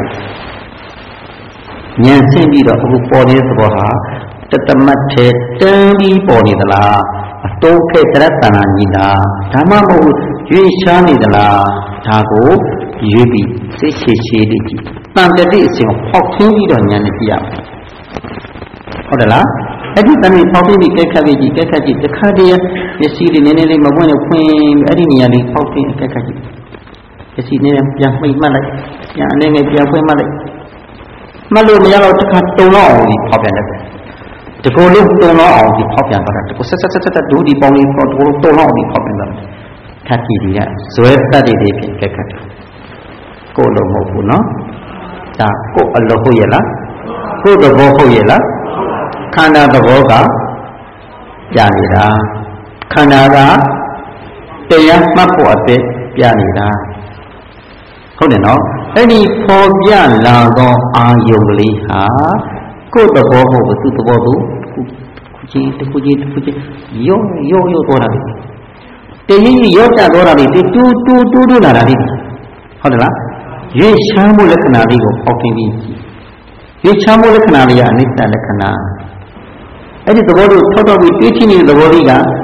ဉာဏ်ဆင်းပြီးတော့အခုပေါ်နေတဲ့သဘောဟာတတမတ်ထဲတန်းပြီးပေါ်နေသလားအတုံးခဲတရတ္တနာကြီးလားဒါမှမဟုတ်ရွေးရှားနေသလားဒါကိုရွေးပြီးစိတ်ချေချေလေးကြည့်တန်တတိအစဉ်ကိုဖောက်ခင်းပြီးတော့ဉာဏ်နဲ့ကြည့်ရမယ်ဟုတ်တယ်လားအဲ့ဒီတဏှိဖောက်ပြီးကြက်ခတ်ပြီးကြည့်ကြက်ခတ်ကြည့်တစ်ခါတည်းမျက်စိလေးနည်းနည်းလေးမပွင့်လို့ဖွင့်အဲ့ဒီနေရာလေးဖောက်ပြီးကြက်ခတ်ကြည့်မျက်စိနည်းနည်းပြန်မှိတ်မှတ်လိုက်ပြန်အနေနဲ့ပြန်ဖွင့်မှတ်လိုက်မှတ်လို့မရတော့တစ်ခါတုံတော့အောင်ဒီဖောက်ပြန်တယ်တကူလုံးတုံတော့အောင်ဒီဖောက်ပြန်သွားတာတကူဆက်ဆက်ဆက်ဆက်ဒူဒီပေါင်းလေးတော့တကူတုံတော့အောင်ဒီဖောက်ပြန်သွားတယ်ခက်ကြည့်ဒီကဇွဲတက်တွေဖြစ်ကြက်ခတ်တယ်ကိုယ်လုံးမဟုတ်ဘူးနော်ဒါကိုယ်အလိုဟုတ်ရဲ့လားကိုယ်သဘောဟုတ်ရဲ့လားခန္ဓာသဘောကပြနေတာခန္ဓာကတရားမှတ်ဖို့အသက်ပြနေတာဟုတ်တယ်နော်အဲ့ဒီပေါ်ပြလာသောအာယုံလေးဟာကိုယ်သဘောဟုတ်ဘူးသူသဘောသူခုချင်းတစ်ခုချင်းတစ်ခုချင်းရောရောရောသွားတာလေတရင်ရောတက်သွားတာလေတူတူတူတူလာတာလေဟုတ်တယ်လားရွေးချမ်းမှုလက္ခဏာလေးကိုပေါက်တင်ပြီးရွေးချမ်းမှုလက္ခဏာလေးကအနိစ္စလက္ခဏာအဲ့ဒီသဘောတို့ထောက်ထောက်ပြီးတွေးချိနေတဲ့သဘောလေးကဉာဏ်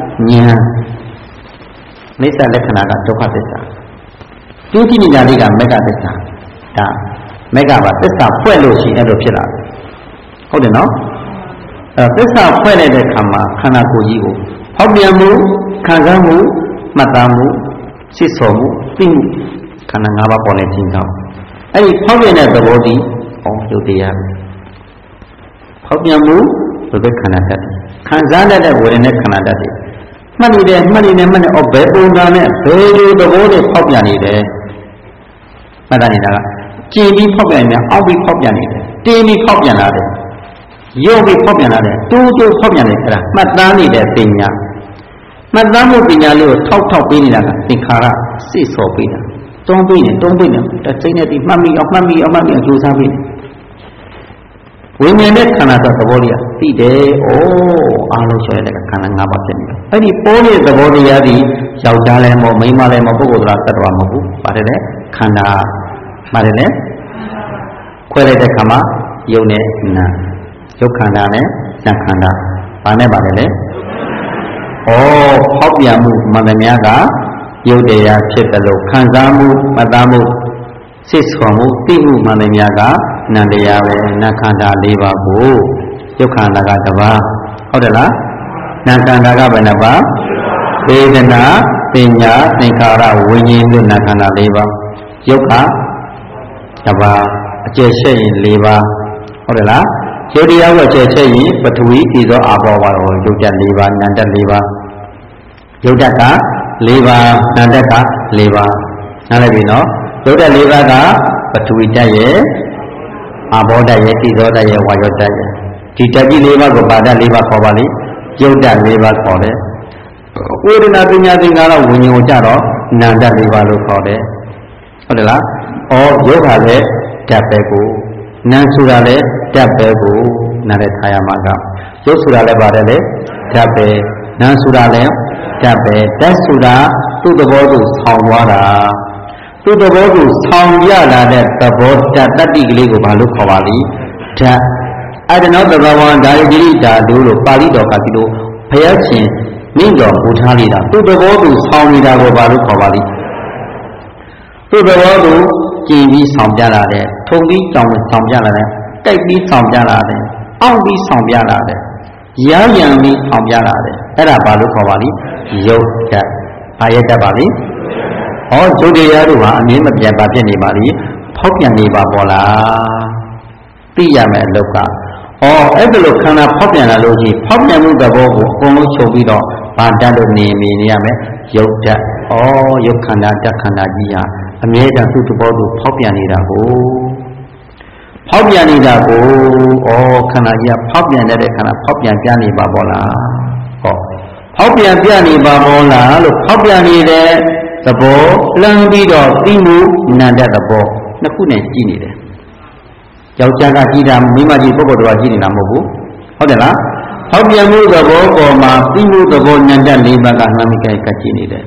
နိစ္စလက္ခဏာကဒုက္ခသစ္စာတွေးချိနေတာလေးကမေဃသစ္စာဒါမေဃပါသစ္စာဖွဲ့လို့ရှိရင်အဲ့လိုဖြစ်လာတယ်ဟုတ်တယ်နော်အဲ့သစ္စာဖွဲ့လိုက်တဲ့ခါမှာခန္ဓာကိုယ်ကြီးကိုဟောက်ပြန်မှုခံစားမှုမှတ်သားမှုစိတ်ဆော်မှုသိမှုခန္ဓာ၅ပါးပေါ်နေခြင်းကြောင့်အဲ့ဒီဖောက်ပြန်တဲ့သဘောဒီဟောရုပ်တရားဖောက်ပြန်မှုဘယ်ခန္ဓာတတ်ခံစားတတ်တဲ့ဝေဒနာခန္ဓာတတ်တယ်မှတ်နေတယ်မှတ်နေတယ်မှတ်နေအော်ဘယ်ပုံစံနဲ့ဘယ်လိုသဘောနဲ့ဖောက်ပြန်နေတယ်မှတ်တာနေတာကကျင်ပြီးဖောက်ပြန်နေအောက်ပြီးဖောက်ပြန်နေတယ်တင်းပြီးဖောက်ပြန်လာတယ်ရုပ်ပြီးဖောက်ပြန်လာတယ်တိုးတိုးဖောက်ပြန်နေအဲ့ဒါမှတ်သားနေတဲ့ပညာမှတ်သားမှုပညာလေးကိုထောက်ထောက်ပေးနေတာကသင်္ခါရစိတ်ဆော်ပေးတာတွန်းပေးနေတွန်းပေးနေတစိမ့်နဲ့ဒီမှတ်မိအောင်မှတ်မိအောင်မှတ်မိအောင်ကြိုးစားပေးနေဝိညာဉ်နဲ့ခန္ဓာသဘောတရားသိတယ်။အိုးအားလုံးဆိုရတဲ့ခန္ဓာ၅ပါးဖြစ်နေတယ်။အဲ့ဒီပေါ်တဲ့သဘောတရားဒီယောက်ျားလည်းမဟုတ်မိန်းမလည်းမဟုတ်ပုဂ္ဂိုလ်သတ္တဝါမဟုတ်ဘူး။ပါတယ်လေခန္ဓာပါတယ်လေခွဲလိုက်တဲ့ခါမှာယုတ်နဲ့နာယုတ်ခန္ဓာနဲ့ဉာဏ်ခန္ဓာဘာနဲ့ပါတယ်လေ။ဩဖောက်ပြန်မှုမန္တများကယုတ်တရားဖြစ်တယ်လို့ခံစားမှုမသားမှုစိတ်ဆော်မှုသိမှုမှန်တယ်များကနံတရားပဲနာခန္ဓာ၄ပါးကိုယုတ်ခန္ဓာကတစ်ပါးဟုတ်တယ်လားနာခန္ဓာကဘယ်နှပါးဝေဒနာပညာသင်္ခါရဝိညာဉ်တို့နာခန္ဓာ၄ပါးယုတ်ကတစ်ပါးအကျယ်ချက်ရင်၄ပါးဟုတ်တယ်လားယုတ်တရားကိုအကျယ်ချက်ရင်ပထဝီဤသောအာဘောပါတော်ယုတ်တက်၄ပါးနံတက်၄ပါးယုတ်တက်က၄ပါးနံတက်က၄ပါးနားလည်ပြီနော်ယုတ်တက်၄ပါးကပထဝီဓာတ်ရဲ့အာဘောဓာတ်ရဲ့တိသောဓာတ်ရဲ့ဝါယောဓာတ်ရဲ့ဒီတတိလေးပါးကိုပါဒလေးပါးခေါ်ပါလိယုတ်တလေးပါးခေါ်တယ်ဝေဒနာပညာသင်္ခါရဝိညာဉ်ကိုကြတော့နန္တလေးပါးလို့ခေါ်တယ်ဟုတ်တယ်လားဩယုတ်ခါလည်းဓာတ်ပဲကိုနံဆိုတာလည်းဓာတ်ပဲကိုနားတဲ့ခါရမှာကယုတ်ဆိုတာလည်းပါတယ်လေဓာတ်ပဲနံဆိုတာလည်းဓာတ်ပဲဓာတ်ဆိုတာသူ့သဘောကိုဆောင်းသွားတာသူ့သဘောကိုဆောင်းပြလာတဲ့သဘောဓာတ်တတ္တိကလေးကိုဘာလို့ခေါ်ပါလိဓာတ်အဲ့ဒါနောက်သဘာဝဓာရီဓာတုလို့ပါဠိတော်ကဒီလိုဘုရားရှင်မြင့်တော်ပူထားနေတာသူ့သဘောကိုဆောင်းနေတာကိုဘာလို့ခေါ်ပါလိသူ့သဘောကိုကြည်ပြီးဆောင်ပြလာတယ်ထုံပြီးကြောင်ဆောင်ပြလာတယ်တိုက်ပြီးဆောင်ပြလာတယ်အောင့်ပြီးဆောင်ပြလာတယ်ရရံပြီးဆောင်ပြလာတယ်အဲ့ဒါဘာလို့ခေါ်ပါလိယုတ်ဓာတ်ဘာရတတ်ပါလိဟောယုတ်တရားတို့ဟာအမြင်မပြတ်ပါဖြစ်နေပါလိဖောက်ပြန်နေပါပေါ်လားသိရမယ်အလုတ်ကဩအဲ့ဒါလို့ခန္ဓာဖောက်ပြန်လာလို့ရှိဖောက်ပြန်မှုသဘောကိုအကုန်လုံးချုပ်ပြီးတော့ဗာတတ်လို့နေနေနေရမယ်ယုတ်ဓာတ်ဩယုတ်ခန္ဓာဓာတ်ခန္ဓာကြီးဟာအမြဲတမ်းသူ့သဘောကိုဖောက်ပြန်နေတာကိုဖောက်ပြန်နေတာကိုဩခန္ဓာကြီးကဖောက်ပြန်တဲ့ခန္ဓာဖောက်ပြန်ပြနေပါဘောလားဟောဖောက်ပြန်ပြနေပါဘောလားလို့ဖောက်ပြန်နေတဲ့သဘောလမ်းပြီးတော့သိမှုနန္တသဘောနှစ်ခုနဲ့ကြည့်နေတယ်ယောက်ျားကကြည့်တာမိန်းမကြီးပုဂ္ဂိုလ်တော်ကကြည့်နေတာမဟုတ်ဘူးဟုတ်တယ်လားဖောက်ပြန်မှုသဘောပေါ်မှာသိမှုသဘောနန္တလေးပါးကနှမ်းမိကြကကြည့်နေတယ်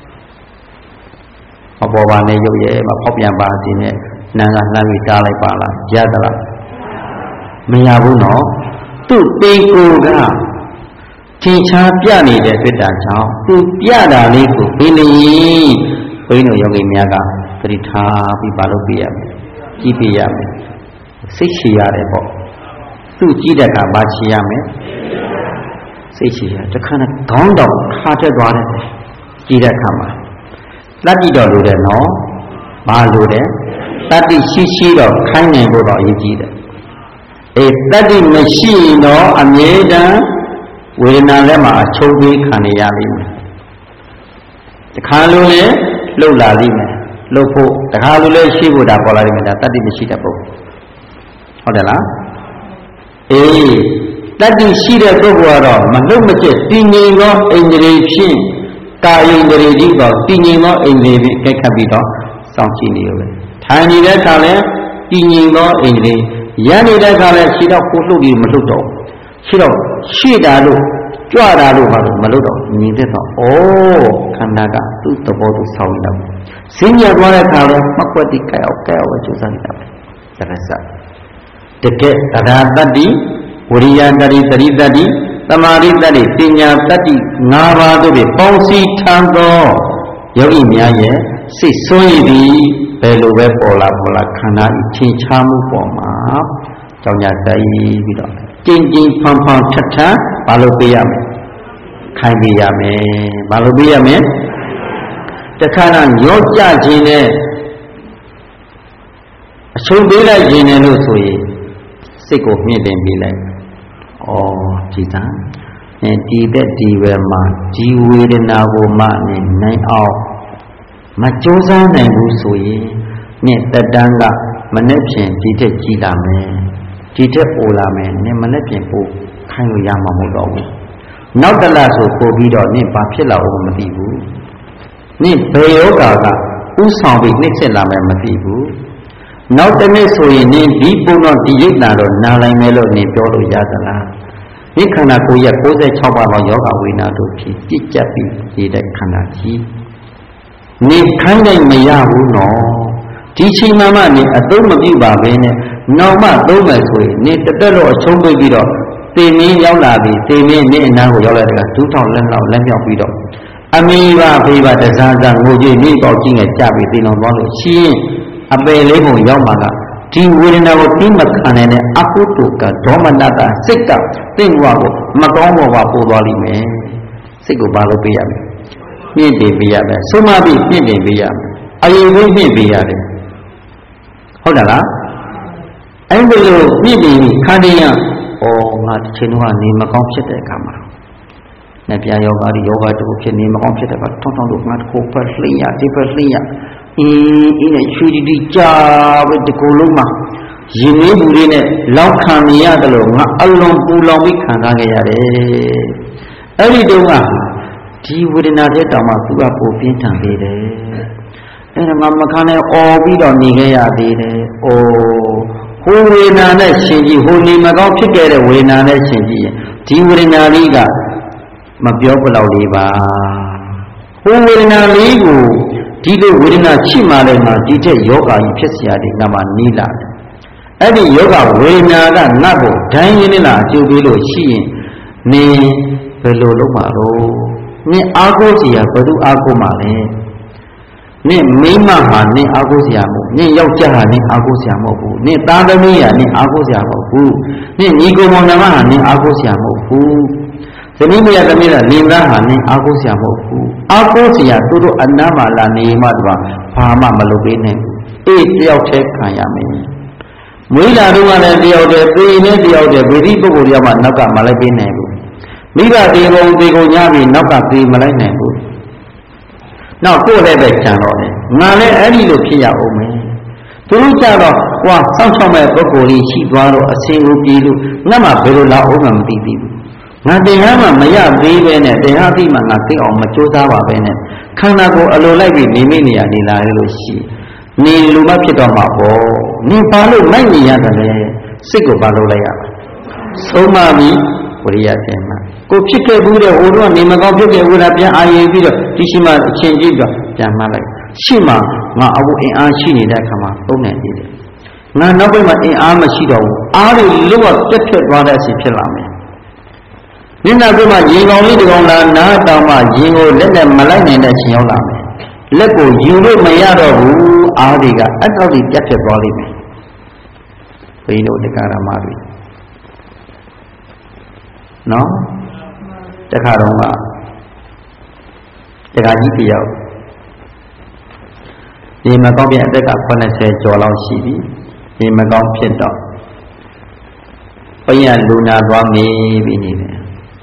အပေါ်ပါနဲ့ရုပ်ရဲ့မဖောက်ပြန်ပါစေနဲ့နာကနှမ်းပြီးတားလိုက်ပါလားရသလားမရဘူးနော်သူ့တေကိုကထင်ရှားပြနေတဲ့တွေ့တာကြောင့်သူပြတာလေးကိုဘင်းနေဘိန်းတို့ယောဂီများကသတိထားပြီးပါလို့ပြရမယ်ကြည့်ပြရမယ်စိတ်ချရတယ်ပေါ့သူကြည့်တဲ့အခါမချရမယ်စိတ်ချရတခါနဲ့ခေါင်းတောင်ခါတက်သွားတယ်ကြည့်တဲ့အခါမှာတတ္တိတော်လိုတယ်နော်ဘာလိုတယ်တတ္တိရှိရှိတော့ခိုင်းနိုင်ဖို့တော့အရေးကြီးတယ်အေးတတ္တိမရှိရင်တော့အမြဲတမ်းဝေဒနာလည်းမှာအချုပ်ပေးခံရရလိမ့်မယ်တခါလိုလေလှုပ်လာလိမ့်မယ်လှုပ်ဖို့တခါလိုလေရှိဖို့ဒါပေါ်လာလိမ့်မယ်ဒါတတ္တိမရှိတဲ့ပုဂ္ဂိုလ်ဟုတ်တယ်လားအေးတတ္တိရှိတဲ့ပုဂ္ဂိုလ်ကတော့မလှုပ်မကျက်တည်ငြိမ်သောအိန္ဒြေဖြင့်ကာယိန္ဒြေကြီးတော့တည်ငြိမ်သောအိန္ဒြေဖြင့်ကြိုက်ခတ်ပြီးတော့စောင့်ကြည့်နေရပဲထိုင်နေတဲ့အခါလဲတည်ငြိမ်သောအိန္ဒြေရနေတဲ့အခါလဲရှိတော့ကိုလှုပ်ပြီးမလှုပ်တော့ရှိတော့ရှိတာလို့ကြွတာလို့ပါလို့မလှုပ်တော့ညီတဲ့တော့ဩခန္ဓာကသူ့သဘောသူဆောင်းနေတာဈဉ္ညာသွားတဲ့အခါလဲမကွက်တိကြိုက်အောင်ကြိုက်အောင်ပဲကြိုးစားနေတာပဲသရစတကယ်တရားတတ္တိဝိရိယတတ္တိသတိတတ္တိသမာဓိတတ္တိပညာတတ္တိ၅ပါးတို့ဖြင့်ပေါင်းစည်းထမ်းသောယောဂီများရဲ့စိတ်ဆွေးသည်ဘယ်လိုပဲပေါ်လာပေါ်လာခန္ဓာဤထင်ရှားမှုပေါ်မှာကြောင့်ကြတိုက်ပြီးတော့ကျင်ကျင်ဖန်ဖန်ထထဘာလို့ပေးရမလဲခိုင်းပေးရမယ်ဘာလို့ပေးရမလဲတခါတော့ညောကြခြင်းနဲ့အချုပ်ပေးလိုက်ခြင်းနဲ့လို့ဆိုရင်စိတ်ကိုမြင့်တင်ပေးလိုက်ဩကြည်သာအဲဒီတဲ့ဒီဝယ်မှာဒီဝေဒနာကိုမှနေနိုင်အောင်မကြိုးစားနိုင်ဘူးဆိုရင်နဲ့တက်တန်းကမနဲ့ဖြင့်ဒီတက်ကြည်လာမယ်ဒီတက်ပိုလာမယ်နဲ့မနဲ့ဖြင့်ပိုခိုင်းလို့ရမှာမဟုတ်တော့ဘူးနောက်တလဆိုပို့ပြီးတော့နင့်ဘာဖြစ်လာအောင်မသိဘူးနင့်ဘယ်ယောဂါကဥဆောင်ပြီးနှိမ့်ဆက်လာမယ်မသိဘူးနောက်တစ်နေ့ဆိုရင်နင့်ဒီပုံတော့ဒီရိတ်တာတော့နားလိုက်မယ်လို့နင့်ပြောလို့ရသလားဒီခန္ဓာကိုယ်ရဲ့၉၆ပါးသောယောဂဝိနာတို့ဖြစ်ကြည်ကြပ်ပြီးနေတဲ့ခန္ဓာကြီးနေခိုင်းနိုင်မရဘူးနော်ဒီချိန်မှမှနေအသုံးမပြုပါဘဲနဲ့နောက်မှသုံးမယ်ဆိုရင်နေတတက်တော့အချုံးပိတ်ပြီးတော့တေမင်းရောက်လာပြီတေမင်းနေအနားကိုရောက်လာတဲ့ကဒူးထောင်လက်လောက်လက်မြောက်ပြီးတော့အမီပါဖေးပါတစားစားငိုကြည့်မိပေါကြီးငယ်ကြပြီးတင်တော်သွားလို့ရှင်းအပယ်လေးပုံရောက်မှာကဒီဝေဒနာကိုသိမခံနိုင်တဲ့အကုတုကဒေါမနတာစိတ်ကသိဝကိုမကောင်းဘောပါပို့သွားလိမ့်မယ်စိတ်ကိုဘာလို့ပေးရမလဲမြင့်တင်ပေးရတယ်ဆုံးမပြီးမြင့်တင်ပေးရမယ်အယုံကိုမြင့်ပေးရတယ်ဟုတ်တယ်လားအဲ့ဒီလိုမြင့်တင်ပြီးခန္ဓာရဩငါတစ်ချိန်တော့နေမကောင်းဖြစ်တဲ့အခါမှာနဲ့ပြယောဂါဒီယောဂါတို့ဖြစ်နေမကောင်းဖြစ်တဲ့အခါထောင်းထောင်းလို့ငါတစ်ခုဖက်လှိမ့်ရဒီဖက်လှိမ့်ရအင်းအင်းနဲ့ချွေတီတီကြာပဲဒီကိုလုံးမှာရင်းနှီးမှုတွေနဲ့လောက်ခံနေရတယ်လို့ငါအလွန်ပူလောင်ပြီးခံစားခဲ့ရတယ်အဲ့ဒီတုန်းကဒီဝေဒနာတဲ့တောင်မှသူကပိုပြင်းထန်သေးတယ်အဲ့ဒါမှမခံနဲ့អော်ပြီးတော့နေခဲ့ရသေးတယ်။အိုးဟိုဝေဒနာနဲ့ရှင်ကြည့်ဟိုနေမကောင်းဖြစ်ခဲ့တဲ့ဝေဒနာနဲ့ရှင်ကြည့်ရင်ဒီဝေဒနာလေးကမပြောဘလောက်လေးပါ။ဟိုဝေဒနာလေးကိုဒီလိုဝေဒနာရှိမှလည်းမှဒီတဲ့ယောဂါကြီးဖြစ်เสียတယ်ငါမှနီးလာတယ်။အဲ့ဒီယောဂဝေဒနာကငါ့ကိုဒိုင်းရင်းနဲ့လာအကျိုးပေးလို့ရှိရင်နေဘယ်လိုလုပ်မှာလို့နင်အားကိုးစီရဘယ်သူအားကိုးမှာလဲနင်မိမဟာနင်အားကိုးစရာမဟုတ်နင်ယောက်ျားဟာနင်အားကိုးစရာမဟုတ်ဘူးနင်သားသမီးဟာနင်အားကိုးစရာမဟုတ်ဘူးနင်ညီကိုမောင်နှမဟာနင်အားကိုးစရာမဟုတ်ဘူးသမီးမရသမီးလားလင်သားဟာနင်အားကိုးစရာမဟုတ်ဘူးအားကိုးစရာသူတို့အနားမှာလာနေမှတော့ဘာမှမလုပ်ပေးနဲ့အေးတယောက်တည်းခံရမယ်မွေးလာတော့ကလည်းတယောက်တည်းသေနေတယောက်တည်းဗေဒိပုဂ္ဂိုလ်ရောက်မှနောက်ကမလိုက်ပေးနိုင်ဘူးမိဘတေကုန်တေကုန်ညပြီးနောက်ကသေမလိုက်နိုင်ဘူးနောက်ကိုယ်လည်းပဲကြံတော့တယ်ငါလည်းအဲ့ဒီလိုဖြစ်ရအောင်မယ်သူတို့ကြတော့ဟွာစောင့်ရှောက်မဲ့ပုဂ္ဂိုလ်ကြီးရှိသွားတော့အစင်ကိုပြေလို့ငါမှဘယ်လိုလာအောင်မှမသိသေးဘူးငါတရားမှမရသေးပဲနဲ့တရားသိမှငါသိအောင်မကြိုးစားပါပဲနဲ့ခန္ဓာကိုယ်အလိုလိုက်ပြီးနေမိနေရနေလာလို့ရှိနေလူမဖြစ်တော့မှာပေါ့နေဘာလို့မိုက်နေရတယ်လဲစိတ်ကိုဘာလို့လိုက်ရလဲဆုံးမပြီးဝရိယပြန်မှာကိုဖြစ်ခဲ့ဘူးတဲ့ဟိုတော့နေမကောင်းဖြစ်ခဲ့ဘူးလားပြန်အာရုံပြီးတော့ဒီရှိမှအချင်းကြည့်တော့ပြန်မှလိုက်ရှိမှငါအဝအင်အားရှိနေတဲ့အခါမှာသုံးနေသေးတယ်ငါနောက်ပိုင်းမှာအင်အားမရှိတော့ဘူးအားတွေလုံးဝပြတ်ထွက်သွားတဲ့အချိန်ဖြစ်လာမယ်မျက်နှာကမှရင်ကောင်းလေးတကောင်လာနားတောင်မှရင်ကိုလက်နဲ့မလိုက်နိုင်တဲ့အချိန်ရောက်လာမယ်လက်ကိုယူလို့မရတော့ဘူးအားတွေကအတောက်တွေပြတ်ထွက်သွားလိမ့်မယ်ဘိန်းတို့တရားဓမ္မတွေနော်တခါတော့ကတရားကြီးတယောက်ဒီမကောင်းပြန်အသက်ကခုနှစ်ဆယ်ကျော်လောက်ရှိပြီဒီမကောင်းဖြစ်တော့ဘုရားလူနာသွားမေးပြီးနေတယ်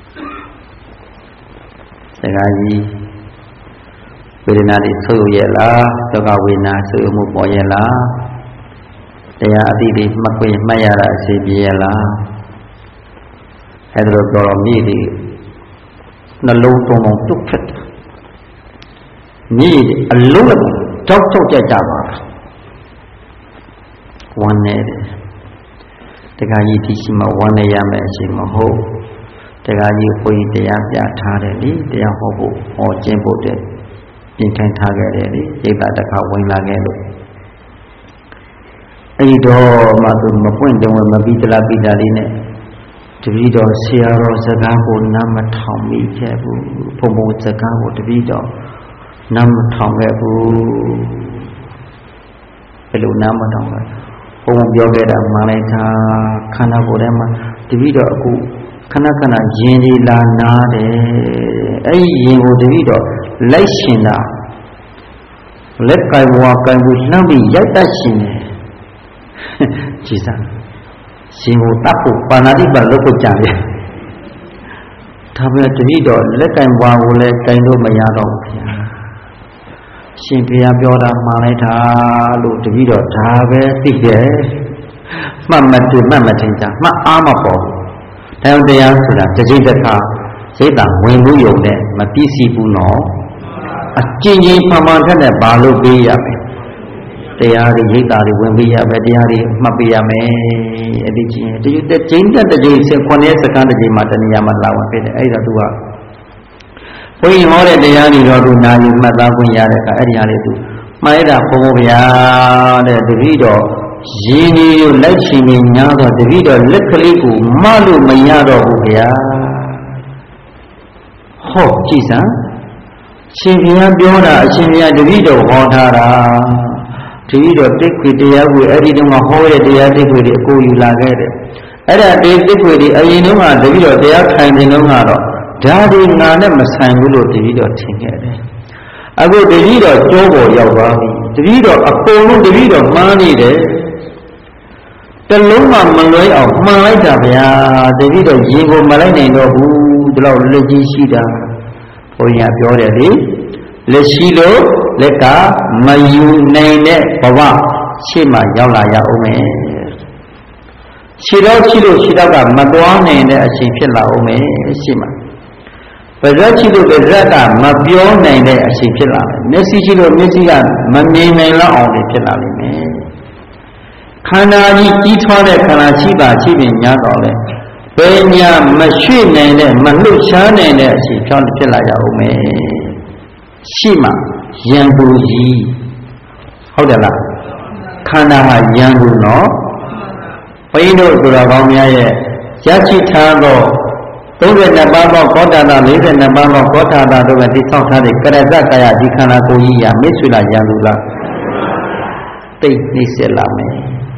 တရားကြီးဝေဒနာတွေဆုပ်ရဲ့လားဒုက္ခဝေဒနာဆုပ်မှုပေါ်ရဲ့လားတရားအတိတ်တွေမှတ်ခွင့်မှတ်ရတာအစီပြေရဲ့လားအဲ့ဒါတော့တော်မြည်ဒီနှလုံးသွင်းအောင်တုတ်ထက်မြည်အလုံးလုံးကြောက်ကြောက်ကြကြပါဝမ်းနေတယ်တခါကြီးဒီရှိမှဝမ်းနေရမယ်အချိန်မဟုတ်တခါကြီးဘုန်းကြီးတရားပြထားတယ်လေတရားဟောဖို့ဟောကျင့်ဖို့တဲ့ပြင်ထိုင်ထားခဲ့တယ်လေရိပ်သာတစ်ခါဝင်လာခဲ့လို့အဲ့ဒီတော့မှသူမပွင့်ကြုံမပြီးတလားပြီးတာလေးနဲ့တပည့်တော်ဆရာတော်စကားကိုနားမထောင်မိခဲ့ဘူးဘုံဘုံစကားကိုတပည့်တော်နားမထောင်ခဲ့ဘူးဘယ်လိုနားမထောင်လဲဘုံဘုံပြောခဲ့တာမှန်လိုက်တာခန္ဓာကိုယ်ထဲမှာတပည့်တော်အခုခဏခဏရင်ဒီလာနာတယ်အဲ့ဒီရင်ကိုတပည့်တော်လိုက်ရှင်တာလက်ကင်ဘွားကင်ဘူးလှမ်းပြီးရိုက်တတ်ရှင်တယ်ကြည်စားရှင်ကိုတတ်ဖို့ပါဏာတိပါလုပ်ဖို့ကြံတယ်ဒါပေမဲ့တတိတော့လက်ကင်ဘွားကိုလည်းကင်လို့မရတော့ဘူးခင်ဗျာရှင်ဘုရားပြောတာမှန်လိုက်တာလို့တတိတော့ဒါပဲသိတယ်မှတ်မတူမှတ်မထင်ကြမှတ်အားမပေါ်ဘူးတရားတရားဆိုတာတတိတခါစိတ်သာဝင်မှုယုံနဲ့မပြည့်စည်ဘူးနော်အကျဉ်းချင်းမှန်မှန်ထက်နဲ့ဘာလို့ပေးရမလဲတရားတွေရိတ်တာတွေဝင်ပေးရမယ်တရားတွေမှတ်ပေးရမယ်အဲ့ဒီချင်းတရွတ်ချင်းတက်တဲ့ချင်းခုနှစ်စက္ကန့်တစ်ချိန်မှာတဏှာမှာလာဝင်ပေးတယ်အဲ့ဒါသူကဘုန်းကြီးဟောတဲ့တရားတွေတော့သူနာယူမှတ်သားခွင့်ရတဲ့အခါအဲ့ဒီဟာလေးသူမှားရတာဘုံဘုရားတဲ့တတိတော်ရင်းကြီးကိုလိုက်ချင်နေညာတော့တတိတော်လက်ကလေးကိုမလို့မရတော့ဘူးဗျာဟောကြည်စမ်းရှင်ဘုရားပြောတာအရှင်ဘုရားတတိတော်ဟောထားတာတတိတော်တိတ်ခွေတရားကိုအဲ့ဒီတုန်းကဟောတဲ့တရားတိတ်ခွေတွေအကိုယူလာခဲ့တယ်အဲ့ဒါတိတ်ခွေတွေအရင်တုန်းကတတိတော်တရားထိုင်နေတုန်းကတော့ဒါဒီငါနဲ့မဆိုင်ဘူးလို့တတိတော်ထင်ခဲ့တယ်အခုတတိတော်ကြောပေါ်ရောက်သွားပြီတတိတော်အကုန်လုံးတတိတော်မှားနေတယ်တလုံးမှမလွဲအောင်မှန်လိုက်တာဗျာတတိတော်ရင်ကိုမလိုက်နိုင်တော့ဘူးဒီလောက်လက်ကြီးရှိတာဘုရားပြောတယ်လေလက်ရှိလို့လက်ကမယူနိုင်တဲ့ဘဝရှေ့မှာရောက်လာရအောင်မယ်ခြေတော့ချီလို့ခြေတော့ကမသွားနိုင်တဲ့အချိန်ဖြစ်လာအောင်မယ်ရှိမှာပါးစပ်ချီလို့ပါးစပ်ကမပြောနိုင်တဲ့အချိန်ဖြစ်လာမယ်မျက်စိချီလို့မျက်စိကမမြင်နိုင်လောက်အောင်ဖြစ်လာလိမ့်မယ်ခန္ဓာကြီးကြီးထွားတဲ့ခန္ဓာရှိတာရှိပင်ညာတော့လေဘယ်ညာမရွှေ့နိုင်တဲ့မလှုပ်ရှားနိုင်တဲ့အချိန်ဖြောင်းဖြစ်လာရအောင်မယ်ရှိမှာယံသူကြီးဟုတ်တယ်လားခန္ဓာဟာယံသူနော်ဘုန်းကြီးတို့သူတော်ကောင်းများရဲ့ရရှိထားသောသုံးဆယ်နှစ်ပါးသောကောတာတာလေးဆယ်နှစ်ပါးသောကောတာတာတို့ပဲတိဆောက်ထားတဲ့ကရဇကာယဒီခန္ဓာကိုယ်ကြီးရာမစ္ဆွေလာယံသူလားတိတ်နှိမ့်ဆက်လာမယ်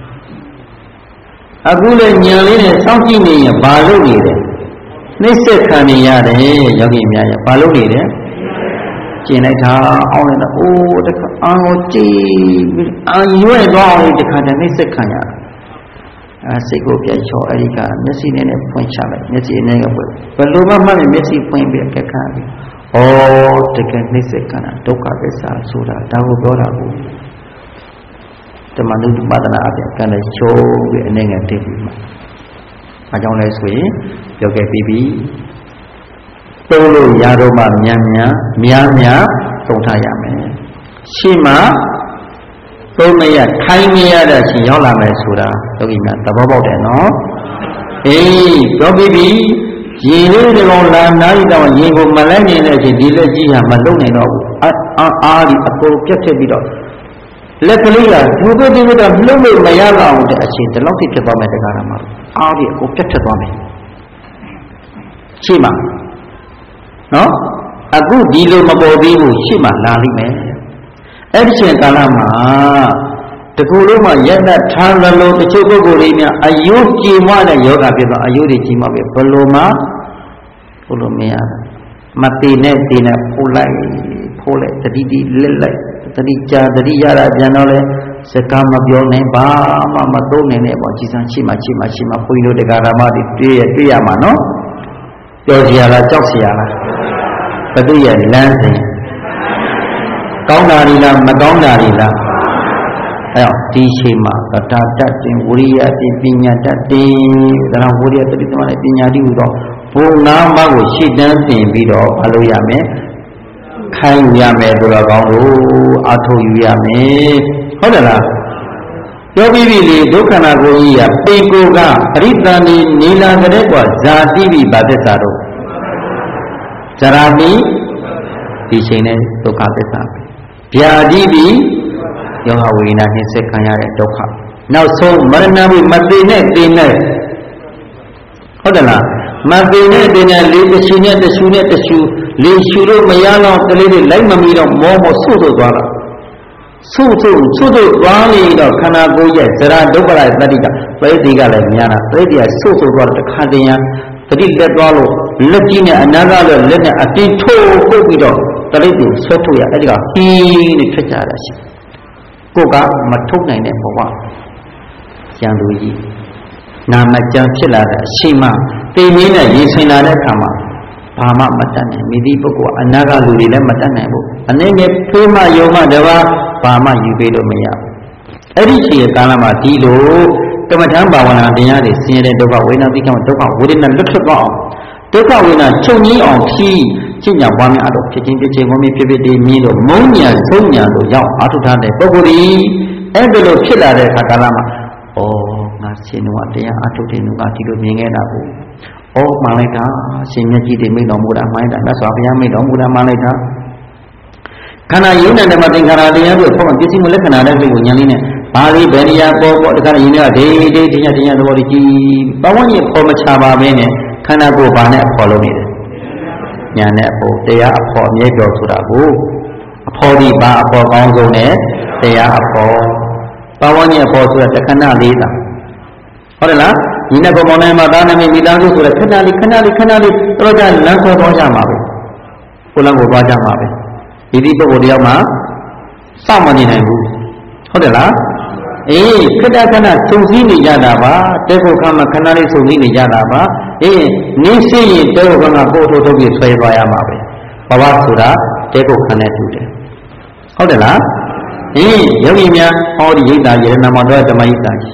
အခုလည်းဉာဏ်လေးနဲ့စောင့်ကြည့်နေရင်ဘာလို့နေလဲနှိမ့်ဆက်ခံနေရတယ်ယောဂီများရဲ့ဘာလို့နေလဲကျင်လိုက်တာအောင်းလိုက်တာအိုးတခါအာကိုကြည့်အာရွဲ့သွားအောင်တခါတည်းနှိမ့်ဆက်ခံရအဲစိတ်ကိုပြတ်ချောအဲ့ဒီကမျက်စိနဲ့နဲ့ဖွင့်ချလိုက်မျက်စိနဲ့ကဖွင့်ဘယ်လိုမှမှမျက်စိဖွင့်ပြီးကက်ခါပြီးဩတကယ်နှိမ့်ဆက်ခံတာဒုက္ခသစ္စာဆိုတာဒါကိုပြောတာကိုဓမ္မနုပဒနာအပြင်ကံနဲ့ချိုးပြီးအနေငယ်တည်ပြီးမှာအကြောင်းလဲဆိုရင်ပြောခဲ့ပြီးပြီသုံးလို့ရတော့မှမြန်မြန်များများသုံးထားရမယ်ရှိမှသုံးမရခိုင်းမရတဲ့အချိန်ရောက်လာမယ်ဆိုတာယောဂီများသဘောပေါက်တယ်နော်အေးပြောပြီးပြီရင်လေးဒီကောင်လာနားရီတော့ရင်ကိုမလဲနေတဲ့အချိန်ဒီလက်ကြီးဟာမလုံနိုင်တော့ဘူးအာအားဒီအပေါ်ပြတ်ဖြစ်ပြီးတော့လက်ကလေးကဒုက္ခတိဝတ္တလှုပ်လို့မရတော့တဲ့အချိန်ဒီလောက်ထိဖြစ်သွားမယ်တခါတည်းမှာအားဒီအကိုပြတ်ထက်သွားမယ်ရှိမှနော်အခုဒီလိုမပေါ်သေးဘူးရှိမှလာလိမ့်မယ်အဲ့ဒီချိန်ကာလမှာတကူလုံးမှာရက်သက်ထားလလို့တချို့ပုဂ္ဂိုလ်တွေများအယုကြည်မတဲ့ယောဂဖြစ်သွားအယုတွေကြည်မပဲဘလို့မှဘလို့မရမတည်နဲ့တည်နဲ့ဖိုးလိုက်ဖိုးလိုက်တတိတိလက်လိုက်တတိကြာတတိရတာပြန်တော့လဲစကားမပြောနိုင်ဘာမှမသုံးနိုင်တဲ့ပေါ့ကြည်စံရှိမှရှိမှရှိမှဘုန်းကြီးတို့တရားဓမ္မတွေတွေ့ရတွေ့ရမှာနော်ပြောစီရလားကြောက်စီရလားဘသူရဲ့လမ်းစဉ်ကောင်းတာတွေလားမကောင်းတာတွေလားအဲ့တော့ဒီချိန်မှာဒါတတ်တင်ဝိရိယတင်ပညာတတ်တင်ဒါတော့ဝိရိယတတိသမနဲ့ပညာတိဟူသောဘုံနာမကိုရှေ့တန်းတင်ပြီးတော့မလုပ်ရမယ်ခိုင်းရမယ်ဆိုတော့ကောင်းလို့အထောက်ယူရမယ်ဟုတ်တယ်လားပြောပြီးပြီလေဒုက္ခနာကိုကြီးကပေကိုကပရိသန္တိနေလာကြတဲ့ကွာဇာတိပိဗာသစ္စာတို့ဇရာတိဒီချိန်နဲ့ဒုက္ခသစ္စာဗျာတိပိယောဂဝေဒနာနှိစ္စခံရတဲ့ဒုက္ခနောက်ဆုံးမရဏဘုမသိနဲ့သိနဲ့ဟုတ်တယ်လားမသိနဲ့သိနဲ့လေးတစ်ရှူနဲ့တစ်ရှူနဲ့တစ်ရှူလေးရှူလို့မရတော့ကလေးတွေလိုက်မမီတော့မောမောဆု့ဆု့သွားတာဆု့ဆု့ဆု့ဆု့သွားနေတော့ခန္ဓာကိုယ်ရဲ့ဇရာဒုက္ခရဲ့တတိကပရိသေကလည်းများတာပရိသေကဆု့ဆု့သွားတော့တခါတည်းရန်တတိလက်သွားလို့လက်ကြီးနဲ့အနာကလည်းလက်နဲ့အတင်းထိုးပုတ်ပြီးတော့တရိပ်ကိုဆွဲထုတ်ရအဲ့ဒီကဟင်းနဲ့ထွက်ကြတာရှိကိုကမထုတ်နိုင်တဲ့ဘဝကျန်သူကြီးနာမကျန်ဖြစ်လာတဲ့အရှိမသိမင်းနဲ့ရင်ဆိုင်လာတဲ့အခါမှာဘာမှမတတ်နိုင်မိသည့်ပုဂ္ဂိုလ်အနာကလူတွေလည်းမတတ်နိုင်ဘူးအနေနဲ့ဖေးမယုံမတပါဘာမှယူပေးလို့မရဘူးအဲ့ဒီချိန်ကာလမှာဒီလိုကမ္မထံဘာဝနာတရားတွေဆင်းရဲတဲ့ဒုက္ခဝေဒနာသိက္ခာဒုက္ခဝေဒနာလွတ်ထွက်သွားအောင်ဒုက္ခဝေဒနာချုပ်ငြိမ်းအောင်ဖြီးကျင့်ကြံပွားများအတော့ဖြစ်ချင်းဖြစ်ချင်းဘုံဖြစ်ဖြစ်တည်းမြည်လို့မုံညာဆုံးညာလို့ရောက်အာထုထားတဲ့ပုဂ္ဂိုလ်ဒီအဲ့ဒါလိုဖြစ်လာတဲ့အခါကာလမှာဩငါရှင်တော်တရားအာထုတဲ့လူကဒီလိုမြင်ခဲ့တာကိုဩမှန်လိုက်တာရှင်မြတ်ကြီးတွေမိတော်မူတာမှန်တာမြတ်စွာဘုရားမိတော်မူတာမှန်လိုက်တာခန္ဓာယုံနဲ့ဓမ္မသင်္ခါရတရားတို့ပုံပစ္စည်းမလက္ခဏာတဲ့ကိုဉာဏ်လေးနဲ့ဘာလေးဘယ်နေရာပေါ်ပေါ်တခါရင်းတွေကဒေးဒေးတရားတရားသဘောတွေကြီးပဝန်းကျင်ပေါ်မချပါဘဲနဲ့ခန္ဓာကိုယ်ဘာနဲ့အဖော်လုပ်နေတယ်ညာနဲ့အဖို့တရားအဖော်အမြဲတော်ဆိုတာကိုအဖော်ဒီဘာအဖော်ကောင်းဆုံးနဲ့တရားအဖော်ပဝန်းကျင်အဖော်ဆိုတာတခဏလေးတာဟုတ်တယ်လားဒီနေ့ပုံပေါ်နေမှာဒါနမီမိသားစုဆိုတဲ့ခဏလေးခဏလေးခဏလေးတော့ကြလမ်းဆွဲသွားကြမှာပဲကိုလမ်းကိုသွားကြမှာပဲဒီဒီပုဂ္ဂိုလ်တယောက်မှစောင့်မနေနိုင်ဘူးဟုတ်တယ်လားအေးခဏခဏစုံစည်းနေကြတာပါတဲကိုခါမှခဏလေးစုံစည်းနေကြတာပါအေးနင်းစီရင်တဲကိုခါမှပို့ထုတ်ထုတ်ပြီးဆွဲသွားရမှာပဲဘဝဆိုတာတဲကိုခဏနဲ့တူတယ်ဟုတ်တယ်လားအေးယောဂီများဟောဒီရိတ်တာယေရနာမတော်ဓမ္မရိတ်တာကြီး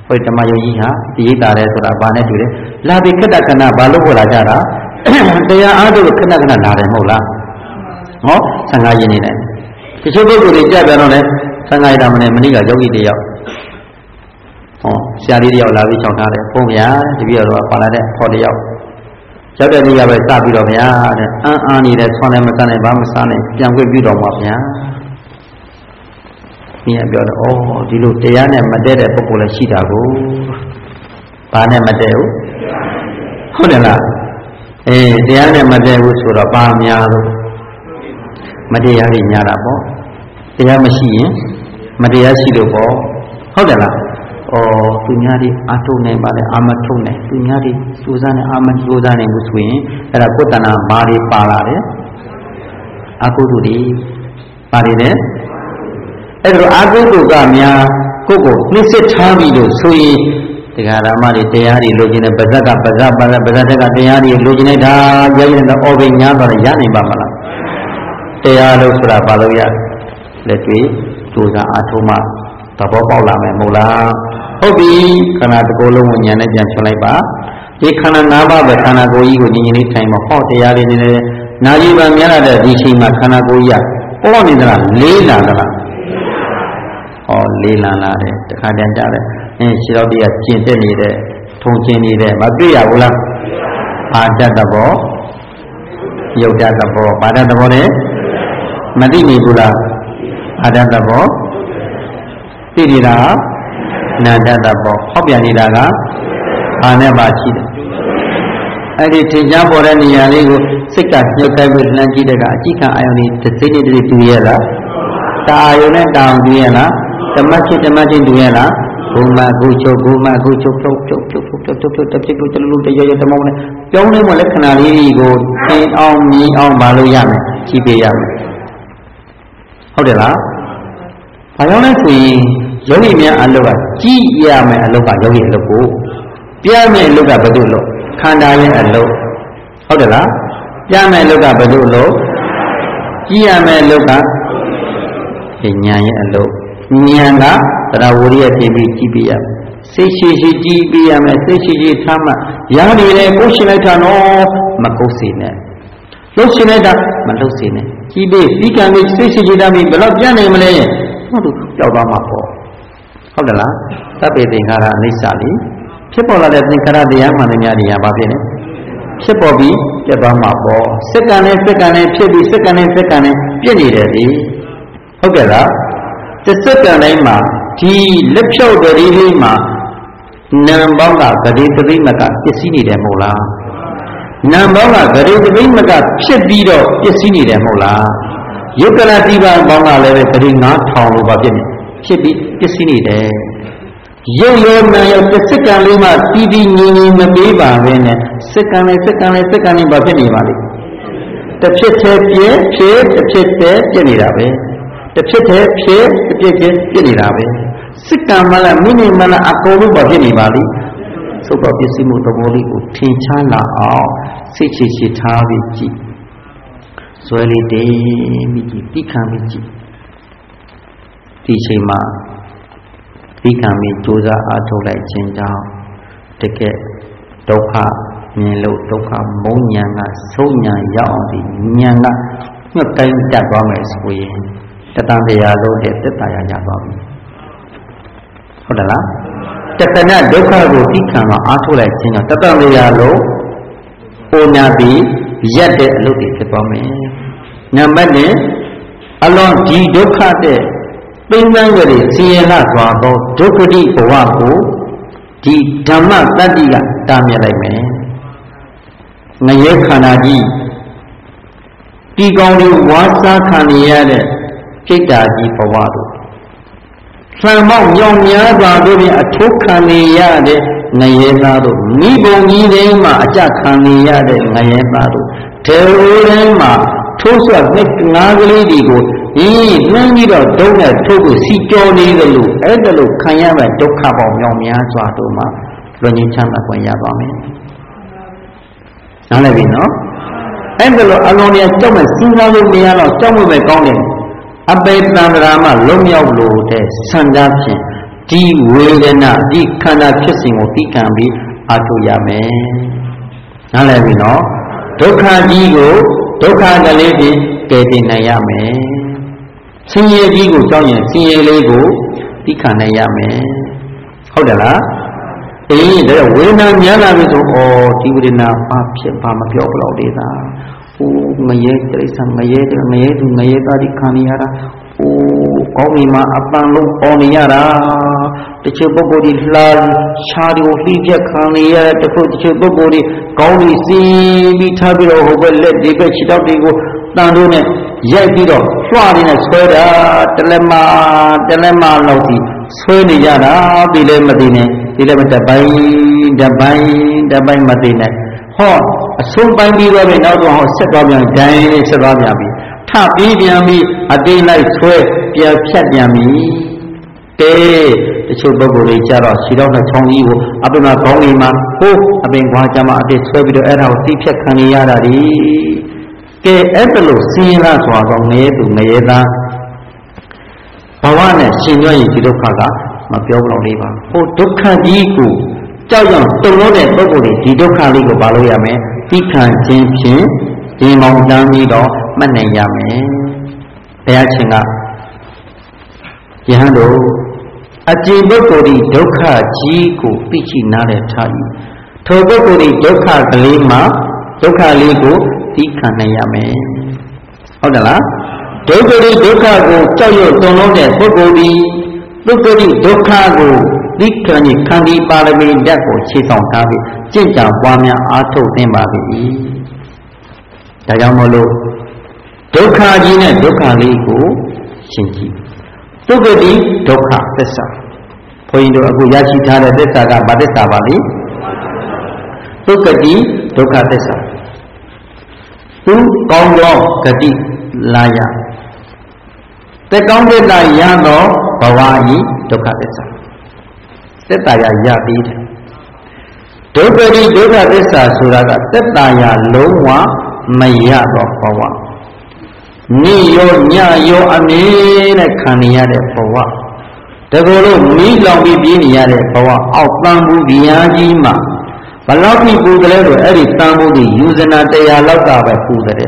ဟိုဓမ္မယုံကြီးဟာဒီရိတ်တာလဲဆိုတာဘာနဲ့တူလဲလာပြီးခက်တခဏဘာလို့ပေါ်လာကြတာတရားအားထုတ်ခဏခဏလာတယ်မဟုတ်လားဟောဆံဃာယဉ်နေတယ်တချို့ပုဂ္ဂိုလ်တွေကြပြန်တော့လဲဆံဃာယတာမနဲ့မနေ့ကယောဂီတယောက်ဟောဆရာလေးတယောက်လာပြီးချောင်းထားတယ်ဘုန်းဗျာတပည့်တော်ပါလာတဲ့ခေါ်တယောက်ရောက်တဲ့နေ့ကပဲစပြီးတော့ဗျာတဲ့အန်းအားနေတဲ့ဆွမ်းလည်းမစားနိုင်ဘာမစားနိုင်ပြန်ခွင့်ပြုတော်မှာဗျာမြင်ပြောတော့ဩဒီလိုတရားနဲ့မတည့်တဲ့ပုဂ္ဂိုလ်လည်းရှိတာကိုဘာနဲ့မတည့်ဘူးဟုတ်တယ်လားအေးတရားနဲ့မတည့်ဘူးဆိုတော့ဘာများလို့မတရားကြီးများတာပေါ့တရားမရှိရင်မတရားရှိလို့ပေါ့ဟုတ်တယ်လားဩသူများတွေအာထုံနိုင်ပါလေအာမထုံနိုင်သူများတွေစူးစမ်းနေအာမစူးစမ်းနေလို့ဆိုရင်အဲ့ဒါကိုယ်တဏ္ဍာဘာတွေပါလာတယ်အကုသိုလ်တွေပါနေတယ်အဲ့ဒါအကုသိုလ်ကများကိုယ့်ကိုနှိစ္စထားပြီးလို့ဆိုရင်တရားဓမ္မတွေတရားတွေလိုချင်တဲ့ပါဇက်ကပါဇက်ပါဇက်ပါဇက်ကတရားတွေလိုချင်နေတာရရတဲ့အော်ပင်ညာတော့ရနိုင်ပါမလားတရားလို့ဆိုတာဘာလို့ရလက်တွေ့ကြိုးစားအားထုတ်မှသဘောပေါက်လာမယ်မဟုတ်လားဟုတ်ပြီခန္ဓာတစ်ခုလုံးကိုဉာဏ်နဲ့ပြန်ချွန်လိုက်ပါဒီခန္ဓာ၅ပါးပဲခန္ဓာကိုယ်ကြီးကိုဉာဏ်ကြီးလေးထိုင်မှာဟောတရားလေးနေတယ်နာယီပံများလာတဲ့ဒီချိန်မှာခန္ဓာကိုယ်ကြီးကပေါ်နေသလားလေးလာသလားဟောလေးလာလာတယ်တခါတည်းကြားတယ်အင်းခြေတော်တွေကကျင်တက်နေတဲ့ထုံကျင်နေတဲ့မတွေ့ရဘူးလားအာတတ်တဘောယုတ်တတ်တဘောဘာတတ်တဘောလဲမသိနေဘူးလားအာတတ်တဘောသိနေတာနာတတ်တဘောဟောက်ပြန်နေတာကဘာနဲ့ပါရှိတယ်အဲ့ဒီထင်ရှားပေါ်တဲ့နေရာလေးကိုစိတ်ကညှို့ခိုင်းပြီးလှမ်းကြည့်တဲ့ကအကြည့်ခံအာယုန်ဒီစိတ်နဲ့တည်းတူရဲ့လားတာအာယုန်နဲ့တောင်တူရဲ့လားဓမ္မချင်းဓမ္မချင်းတူရဲ့လားဘုံမကုချုပ်ဘုံမကုချုပ်ဖြုတ်ဖြုတ်ဖြုတ်ဖြုတ်ဖြုတ်ဖြုတ်ဖြုတ်တစ်ဖြစ်ကိုတလူတရရဓမ္မနဲ့ပြောင်းလဲမလက္ခဏာလေးကိုသင်အောင်မြင်အောင်မလုပ်ရမယ်ကြည့်ပေးရမယ်ဟုတ်တယ်လားဘာကြောင့်လဲဆိုရင်ယောဂီများအလုပ်ကကြည့်ရမယ်အလုပ်ကယောဂီအလုပ်ကိုပြမယ်အလုပ်ကဘယ်လိုလုပ်ခန္ဓာရဲ့အလုပ်ဟုတ်တယ်လားပြမယ်အလုပ်ကဘယ်လိုလုပ်ကြည့်ရမယ်အလုပ်ကဉာဏ်ရဲ့အလုပ်ဉာဏ်ကသရဝရိယပြင်ပြီးကြည့်ပြရစိတ်ရှိရှိကြည့်ပြရမယ်စိတ်ရှိရှိထားမှရားနေတယ်ကိုယ်ရှင်လိုက်တာနော်မကုတ်စေနဲ့လှုပ်ရှင်လိုက်တာမလှုပ်စေနဲ့ကြည့်ပြီးဒီကံလေးစိတ်ရှိရှိထားပြီးဘယ်တော့ပြနိုင်မလဲဟုတ်လို့ကြောက်သွားမှာပေါ့ဟုတ်တယ်လားသဗ္ဗေသင်္ခါရအနိစ္စလေးဖြစ်ပေါ်လာတဲ့သင်္ခါရတရားမှန်တဲ့များတွေကဘာဖြစ်လဲဖြစ်ပေါ်ပြီးပြတ်သွားမှာပေါ့စက္ကန့်နဲ့စက္ကန့်နဲ့ဖြစ်ပြီးစက္ကန့်နဲ့စက္ကန့်နဲ့ပြည့်နေတယ်ဒီဟုတ်ကဲ့လားတစ်စက္ကန့်တိုင်းမှာဒီလက်ဖြုတ်တည်းလေးမှာနာမ်ပေါင်းကဂရေတသိမကပစ္စည်းနေတယ်မဟုတ်လားနာမ်ပေါင်းကဂရေတသိမကဖြစ်ပြီးတော့ပစ္စည်းနေတယ်မဟုတ်လားယုတ်ကလတိပံပေါင်းကလည်းပဲဂရေငါးထောင်လို့ပါဖြစ်နေဖြစ်ပြီးပစ္စည်းနေတယ်ရုပ်ရောနာရောတစ်စက္ကန့်လေးမှတီးတီးငြိမ်ငြိမ်မပေးပါပဲနဲ့စက္ကန့်နဲ့စက္ကန့်နဲ့စက္ကန့်နဲ့ဘာဖြစ်နေပါလိမ့်တစ်ဖြစ်သေးပြည့်ဖြစ်တစ်ဖြစ်သေးပြည့်နေတာပဲတစ်ဖြစ်သေးဖြစ်တစ်ဖြစ်သေးပြည့်နေတာပဲစက္ကန့်မှလည်းမိနစ်မှလည်းအကုန်လုံးဘာဖြစ်နေပါလိမ့်သုတ်တော်ပစ္စည်းမှုသဘောလေးကိုထင်ရှားလာအောင်စိတ်ချရှိထားပြီးကြည့်ဇွဲလေးတည်ပြီးကြည့်တိခံပြီးကြည့်ဒီချိန်မှာဒီကံမီကြိုးစားအားထုတ်လိုက်ခြင်းကြောင့်တကယ်ဒုက္ခမြင်လို့ဒုက္ခမုံညာကဆုံးညာရောက်အောင်ဒီညာကညှက်တိုင်းတတ်သွားမယ်ဆိုရင်တတန်တရားလုံးတဲ့တက်တာရရသွားပြီဟုတ်တယ်လားတတနာဒုက္ခကိုဒီကံကအားထုတ်လိုက်ခြင်းကြောင့်တတန်တရားလုံးပုံညာပြီးရက်တဲ့အလုပ်တွေဖြစ်သွားမယ်နံပါတ်နဲ့အလွန်ဒီဒုက္ခတဲ့သိဉ္ဇံကလေးစီရင်လာသွားသောဒုက္ခတိဘဝကိုဒီဓမ္မတတ္တိကတားမြစ်လိုက်မယ်ငရဲခန္ဓာကြီးဒီကောင်းလေးဝါစားခံရတဲ့စိတ်ဓာတ်ကြီးဘဝတို့ဆံမောက်ညောင်များစွာတို့ဖြင့်အထုခံရတဲ့ငရဲသားတို့မိဘုံကြီးတွေမှာအကြခံရတဲ့ငရဲသားတို့ဒေဝတွေမှာထိုးဆွနှစ်ငါးကလေးတွေကိုဒီနှမ်းပြီးတော့ဒုံနဲ့ထုတ်ကိုစီကြောနေတယ်လို့အဲ့ဒါလို့ခံရမဲ့ဒုက္ခပေါင်းမြောင်များစွာတို့မှာလွန်ငင်းချမ်းသာခွင့်ရပါမယ်။နားလည်ပြီနော်။အဲ့ဒါလို့အလုံးကြီးကြောက်မဲ့စဉ်းစားလို့မရတော့ကြောက်မဲ့ပဲကောင်းတယ်။အပေတန္တရာမှလွတ်မြောက်လို့တဲ့ဆန္ဒဖြင့်ဒီဝေဒနာဒီခန္ဓာဖြစ်စဉ်ကိုသိကံပြီးအားထုတ်ရမယ်နားလည်ပြီနော်ဒုက္ခကြီးကိုဒုက္ခကလေးဖြင့်ကယ်တင်နိုင်ရမယ်ဆင်းရဲကြီးကိုကြောက်ရင်ဆင်းရဲလေးကိုသိခံနိုင်ရမယ်ဟုတ်တယ်လားအေးဒါဝေဒနာညာလာပြီဆိုဩဒီဝေဒနာဘာဖြစ်ဘာမပြောဘလို့သေးတာဟိုငရဲတိရစ္ဆာန်ငရဲငရဲသူငရဲသားဒီခံရတာဟိုကောင်းပြီမှာအပန်းလုံးပေါ်နေရတာတချို့ပုဂ္ဂိုလ်ဒီလှရှားဒီကိုလှိပြက်ခံနေရတချို့တချို့ပုဂ္ဂိုလ်ဒီကောင်းပြီးစီးပြီးထားပြီးတော့ဟိုဘက်လက်ဒီဘက်ခြေထောက်တွေကိုတန်တို့နဲ့ရိုက်ပြီးတော့လွှားနေတဲ့ဆွဲတာတလက်မတလက်မလောက်စီဆွဲနေကြတာဒီလည်းမသိနဲ့ဒီလည်းမတပိုင်းတပိုင်းတပိုင်းမသိနဲ့ဟောအဆုံးပိုင်းပြီးတော့ပဲနောက်တော့ဟောဆက်သွားပြန်ဒိုင်းလေးဆက်သွားပြန်ပြီထပြီးပြန်ပြီးအတိတ်လိုက်ဆွဲပြန်ဖြတ်ပြန်ပြီတေးတချို့ပုဂ္ဂိုလ်တွေကြတော့ခြေထောက်နဲ့ချောင်းကြီးကိုအပြင်မှာခေါင်းလေးမှာဟိုးအပင်ခွာကြမှာအတိတ်ဆွဲပြီးတော့အဲ့ဒါကိုတိဖြတ်ခံနေရတာဒီကဲအဲ့ဒါလို့စင်းလာဆိုတော့ငရဲသူငရဲသားဘဝနဲ့ရှင်ရွရင်ဒီဒုက္ခကမပြောဘလို့လေးပါဟိုဒုက္ခကြီးကိုကြောက်ရွံ့တုန်လို့တဲ့ပုဂ္ဂိုလ်တွေဒီဒုက္ခလေးကိုပါလို့ရမယ်သိခံခြင်းဖြင့်ဒီမောင်တန်းပြီးတော့မှတ်နိုင်ရမယ်ဘုရားရှင်ကယဟန်တို့အကြည်ပုဂ္ဂိုလ်ဒီဒုက္ခကြီးကိုသိရှိနားလည်ထား၏ထိုပုဂ္ဂိုလ်ဒီဒုက္ခကလေးမှာဒုက္ခလေးကိုသိခံနိုင်ရမယ်ဟုတ်တယ်လားဒုက္ခဒီဒုက္ခကိုကြောက်ရွံ့တုန်လို့တဲ့ပုဂ္ဂိုလ်ဒီပုဂ္ဂိုလ်ဒီဒုက္ခကိုသိခံရင်ခန္ဒီပါရမီဓာတ်ကိုခြေဆောင်ထားပြီးကြင်ကြံပွားများအားထုတ်သင်ပါပြီဒါကြောင့်မို့လို့ဒုက္ခကြီးနဲ့ဒုက္ခလေးကိုရှင်းကြည့်ဒုက္ခတိဒုက္ခသစ္စာဘုန်းကြီးတို့အခုရရှိထားတဲ့သစ္စာကဘာသစ္စာပါလဲဒုက္ခတိဒုက္ခသစ္စာသူကောင်းသောဂတိလာရတက်ကောင်းတဲ့လာရသောဘဝဤဒုက္ခသစ္စာသက်တာရရပြီးတယ်ဒုက္ခတိဒုက္ခသစ္စာဆိုတာကသက်တာရလုံးဝမရတော့ဘဝနေ့ရောညရောအမြဲနဲ့ခံနေရတဲ့ဘဝတကူလို့မီးလောင်ပြီးပြင်းနေရတဲ့ဘဝအောက်တန်ဘူးဗျာကြီးမှာဘလောက်ထိပူတယ်လဲဆိုအဲ့ဒီတန်ဘူးကြီးယူဇနာတရားလောက်ကပဲပူတယ်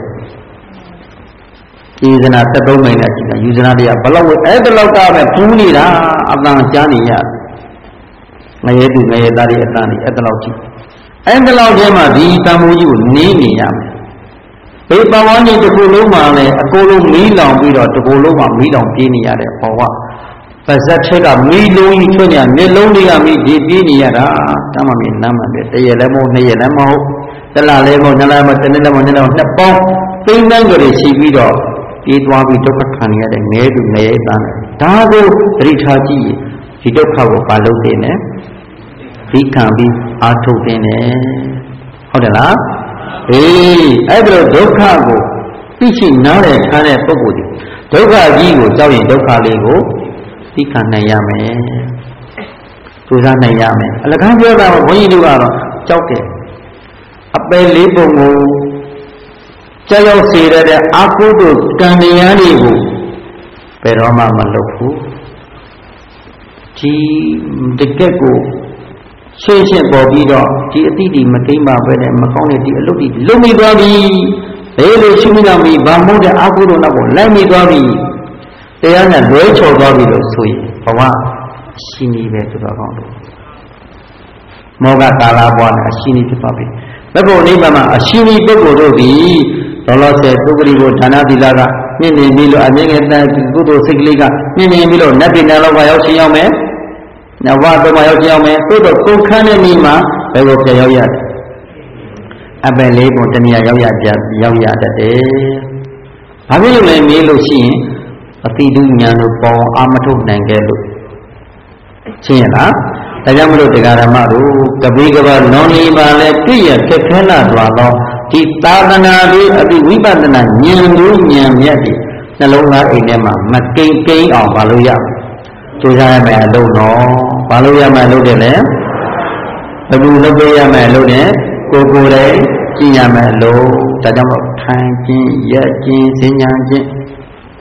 ယူဇနာသတ္တုံးမိန်နဲ့ကြည့်တာယူဇနာတရားဘလောက်ဝဲအဲ့ဒီလောက်ကပဲပူနေတာအတန်ကြားနေရငရဲသူငရဲသားတွေအတန်တွေအဲ့ဒီလောက်ကြည့်အဲ့ဒီလောက်ထဲမှာဒီတန်ဘူးကြီးကိုနေနေရမယ်ဒီပဝန်းကျင်တစ်ခုလုံးမှာလည်းအကုန်လုံးမီးလောင်ပြီးတော့တစ်ခုလုံးမှာမီးလောင်ပြေးနေရတဲ့ဘဝပါဇက်ထက်ကမီးလုံးကြီးထွန်းနေမျက်လုံးတွေကမီးဒီပြေးနေရတာတမ်းမမီးနမ်းမှပဲတရက်လည်းမဟုတ်နှစ်ရက်လည်းမဟုတ်တလလည်းမဟုတ်နှစ်လလည်းမဟုတ်တစ်နှစ်လည်းမဟုတ်နှစ်လည်းနှစ်ပေါင်းသိန်းတန်းကြတွေရှိပြီးတော့ပြေးသွားပြီးဒုက္ခခံရတဲ့ငဲသူငဲသားနဲ့ဒါကိုသတိထားကြည့်ဒီဒုက္ခကိုပါလို့သိနေသိခံပြီးအာထုတ်နေတယ်ဟုတ်တယ်လားအေးအဲ့ဒါဒုက္ခကိုသိရှိနားလည်ထားတဲ့ပုဂ္ဂိုလ်ဒီဒုက္ခကြီးကိုကြောက်ရင်ဒုက္ခလေးကိုသိခံနိုင်ရမယ်စူးစမ်းနိုင်ရမယ်အလကားပြောတာဘုန်းကြီးတို့ကတော့ကြောက်တယ်အပယ်လေးပုံကိုကြောက်ရောက်စေတဲ့အာကုသို့ကံတရားတွေကိုဘယ်တော့မှမလုပ်ဘူးဒီတကက်ကိုရှင်းရှင်းပေါ်ပြီးတော့ဒီအတိတ်ဒီမကိမ့်ပါပဲနဲ့မကောင်းတဲ့ဒီအလုပ်ဒီလုံမိသွားပြီဘယ်လိုရှိမိတော့ပြီဘာမို့တဲ့အာဟုတို့နောက်ကိုလိုက်မိသွားပြီတရားနဲ့လွဲချော်သွားပြီလို့ဆိုရင်ဘဝရှိနေပဲဆိုတော့ကောင်းလို့မောဂကာလဘဝနဲ့အရှိနေဖြစ်သွားပြီဘက်ဖို့နိဗ္ဗာန်မှာအရှိနေပုဂ္ဂိုလ်တို့သည်လောလောဆယ်ပုဂ္ဂလိကိုဌာနသီလကမြင့်နေပြီလို့အမြင့်ငယ်တဲ့ကုသိုလ်စိတ်ကလေးကမြင့်နေပြီလို့နတ်ပြည်နယ်လောကရောက်ရှင်ရောက်မယ်နဝတော့မရောက်ကြအောင်မယ်သို့တော့ကိုခန်းတဲ့နေ့မှာဘယ်လိုပြန်ရောက်ရလဲအပယ်လေးကိုတဏှာရောက်ရကြရောက်ရတတ်တယ်။ဘာဖြစ်လို့လဲမေးလို့ရှိရင်အတိတုဉာဏ်တို့ပေါ်အာမထုတ်နိုင်ခဲ့လို့ရှင်းရလား။ဒါကြောင့်မလို့တရားဓမ္မတို့ကပိကဘာနောနီပါလဲတွေ့ရခက်ခဲလာသွားတော့ဒီသာသနာ့ဒီအတိဝိပဿနာဉာဏ်တို့ဉာဏ်မြတ်ဒီနှလုံးသားအိမ်ထဲမှာမကိမ့်ကိမ့်အောင်မလုပ်ရဘူး။ကျိုးစားရမယ်အလုပ်တော့ဘာလို့ရမယ်လို့တယ်လဲဘယ်လိုလုပ်ပေးရမယ်လို့နဲ့ကိုကိုယ်လည်းကြည့်ရမယ်လို့ဒါကြောင့်မို့ထိုင်ခြင်းရက်ခြင်းစဉ်းညာခြင်း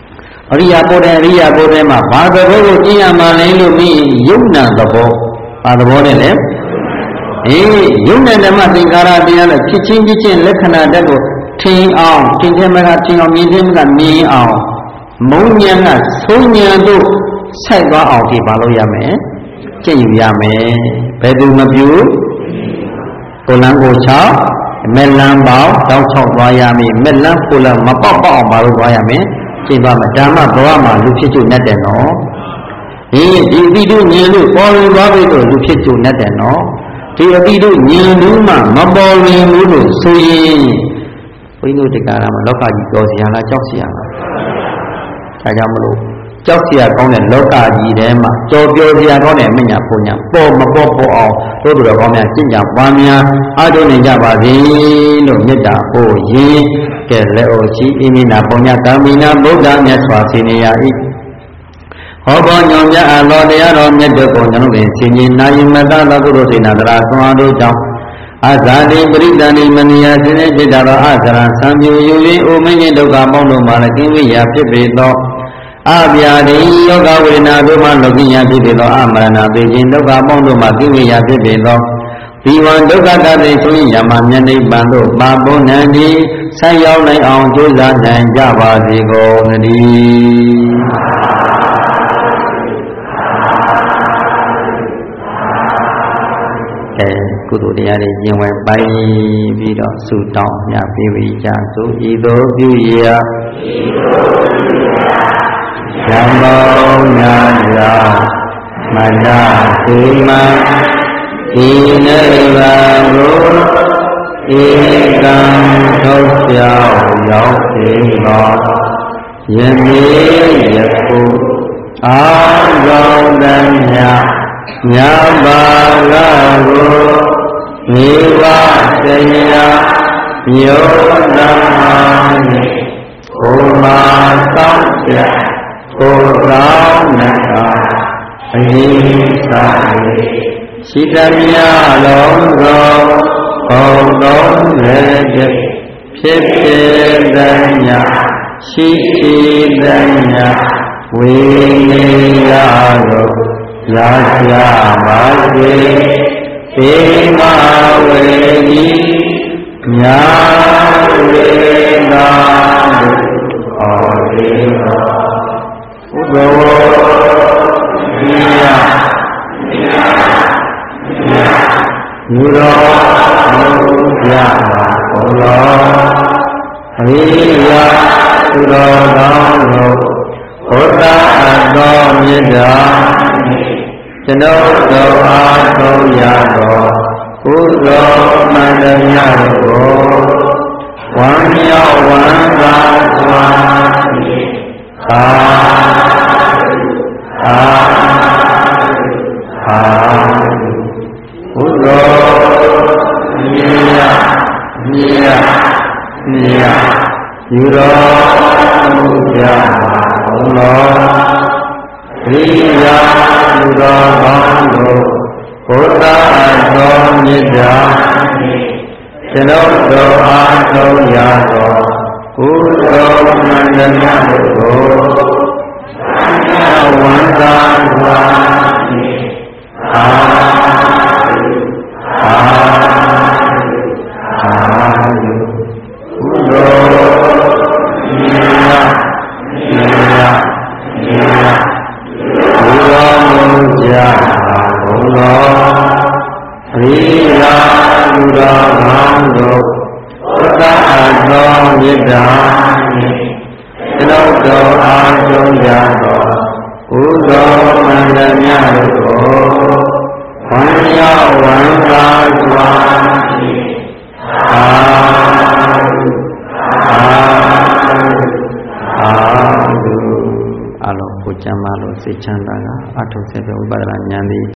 အရိယာပေါ်တယ်အရိယာပေါ်တယ်မှာဘာသဘောကိုကျင့်ရမှလဲလို့မင်းယုံနာသဘောဘာသဘောနဲ့လဲအေးယုံနဲ့ဓမ္မသင်္ကာရတရားနဲ့ဖြစ်ချင်းဖြစ်ချင်းလက္ခဏာတက်ကိုထင်အောင်ထင်ခြင်းမကထင်အောင်မြင်ခြင်းမကမြင်အောင်မုံဉဏ်ကဆုံးဉဏ်တို့ဆိုက်သွားအောင်ဒီဘာလို့ရမယ်ကျင့်ယူရမယ်ဘယ်သူမပြုကိုလန်းကိုချောက်မက်လန်းပေါင်းတောက်ချောက်သွားရမယ်မက်လန်းကိုလန်းမပေါက်ပေါက်အောင်ဘာလို့သွားရမယ်ကျင့်ပါမယ်ဓမ္မဘဝမှာလူဖြစ်ကျုပ်နဲ့တယ်နော်ဒီဒီအတိတို့ဉာဏ်တို့ပေါ်လွင်သွားပြီဆိုလူဖြစ်ကျုပ်နဲ့တယ်နော်ဒီအတိတို့ဉာဏ်တို့မှမပေါ်လွင်ဘူးလို့ဆိုရင်ဘုန်းကြီးတို့တရားမှာလောကကြီးကြော်စီရလားကြောက်စီရလားဒါကြောင့်မလို့ကြောက်စီရကောင်းတဲ့လောကကြီးထဲမှာကြော်ပြောစီရကောင်းတဲ့မညာပုံညာပေါ်မပေါ်ပေါ်အောင်တို့တော်ကောင်းများကျင့်ကြံပွားများအားထုတ်နေကြပါစေလို့မေတ္တာဟောရင်းကဲလက်အိုချီအမိနာပုံညာကာမိနာဗုဒ္ဓမြတ်စွာစေနေရ၏ဟောပေါ်ညွန်ပြအလောတရားတော်မြတ်တို့ကိုကျွန်တော်တို့ဆင်ခြင်နာယမတသောကုသိုလ်စေနာတရားသွန်အားတို့ကြောင့်အဇာတိပရိဒဏိမနိယစင်းဖြစ်တာသောအဇရံသံမြူယူ၍အိုမင်းကြီးဒုက္ခပေါင်းတို့မှာလည်းကင်းဝေးရာဖြစ်ပေသောအဗျာတိယောဂဝေဒနာတို့မှလောကိညာဖြစ်ပေသောအမရဏပေခြင်းဒုက္ခပေါင်းတို့မှာကင်းဝေးရာဖြစ်ပေသောဒီဝံဒုက္ခတတိဆိုရင်ယမမြတ်နိဗ္ဗာန်တို့ပါပုံနံဒီဆက်ရောက်နိုင်အောင်ကြိုးစားနိုင်ကြပါစေကုန်သတည်းအဲကုသိုလ်တရားတွေကျင့်ဝဲပိုင်ပြီးတော့ဆုတောင်းညပေးဝေကြစို့ဤသို့ပြုရာဤသို့ပြုရာဓမ္မောညာရာမန္တသေမဤနိဗ္ဗာန်ကိုဧကံထုတ်ပြောင်းရောက်စေသောယနေ့ယခုအာရောင်တည်းမြတ်ပါလာကိုမြေဝတရားမြို့သမနှင့်ကိုမာတောင်းပြကိုကောင်းနကအရင်စားရှိသမျှလုံးသောဘုံတော်လည်းဖြစ်ဖြစ်သည်ညာရှိရှိသည်ညာဝိနေရတို့ရကြပါစေဧမဝေဒီညာဝေနာဟောဒီဘုသောမြတ်မြတ်မြူတော်ဘုရားဘုရားအရိယာသူတော်ကောင်းတို့ဘုရားတော်မြတ်တာကျွန်တော်တို့အားထုတ်ရသောကုသိုလ်မှန်တရားကိုဝမ်းမြောက်ဝမ်းသာစွာသာသာသာကုသိုလ်မြတ်မြတ်မြတ်ယူတော်မူကြပါဘုရားရိယာသူတော်ကောင်းတို့ဘုရားတော်မြတ်တာကျွန်တော်တို့အားထုတ်ရသောကုသိုလ်မှန်တရားတို့ကိုဝန္တာစွာသာသာသာကုသိုလ်မြတ်မြတ်မြတ်ဘုရားမူကြပါဘုရားရိယာလူတော်ကောင်းတို့ဘုရားတော်မြတ်တာကျွန်တော်တို့အားထုတ်ကြသောကုသိုလ်မှန်တရားတို့ကိုဝမ်းမြောက်ဝမ်းသာစွာသာသာအလုံးကိုကျမ်းမာလို့စိတ်ချမ်းသာကအထုဆဲပဲဝိပဿနာဉာဏ်သည်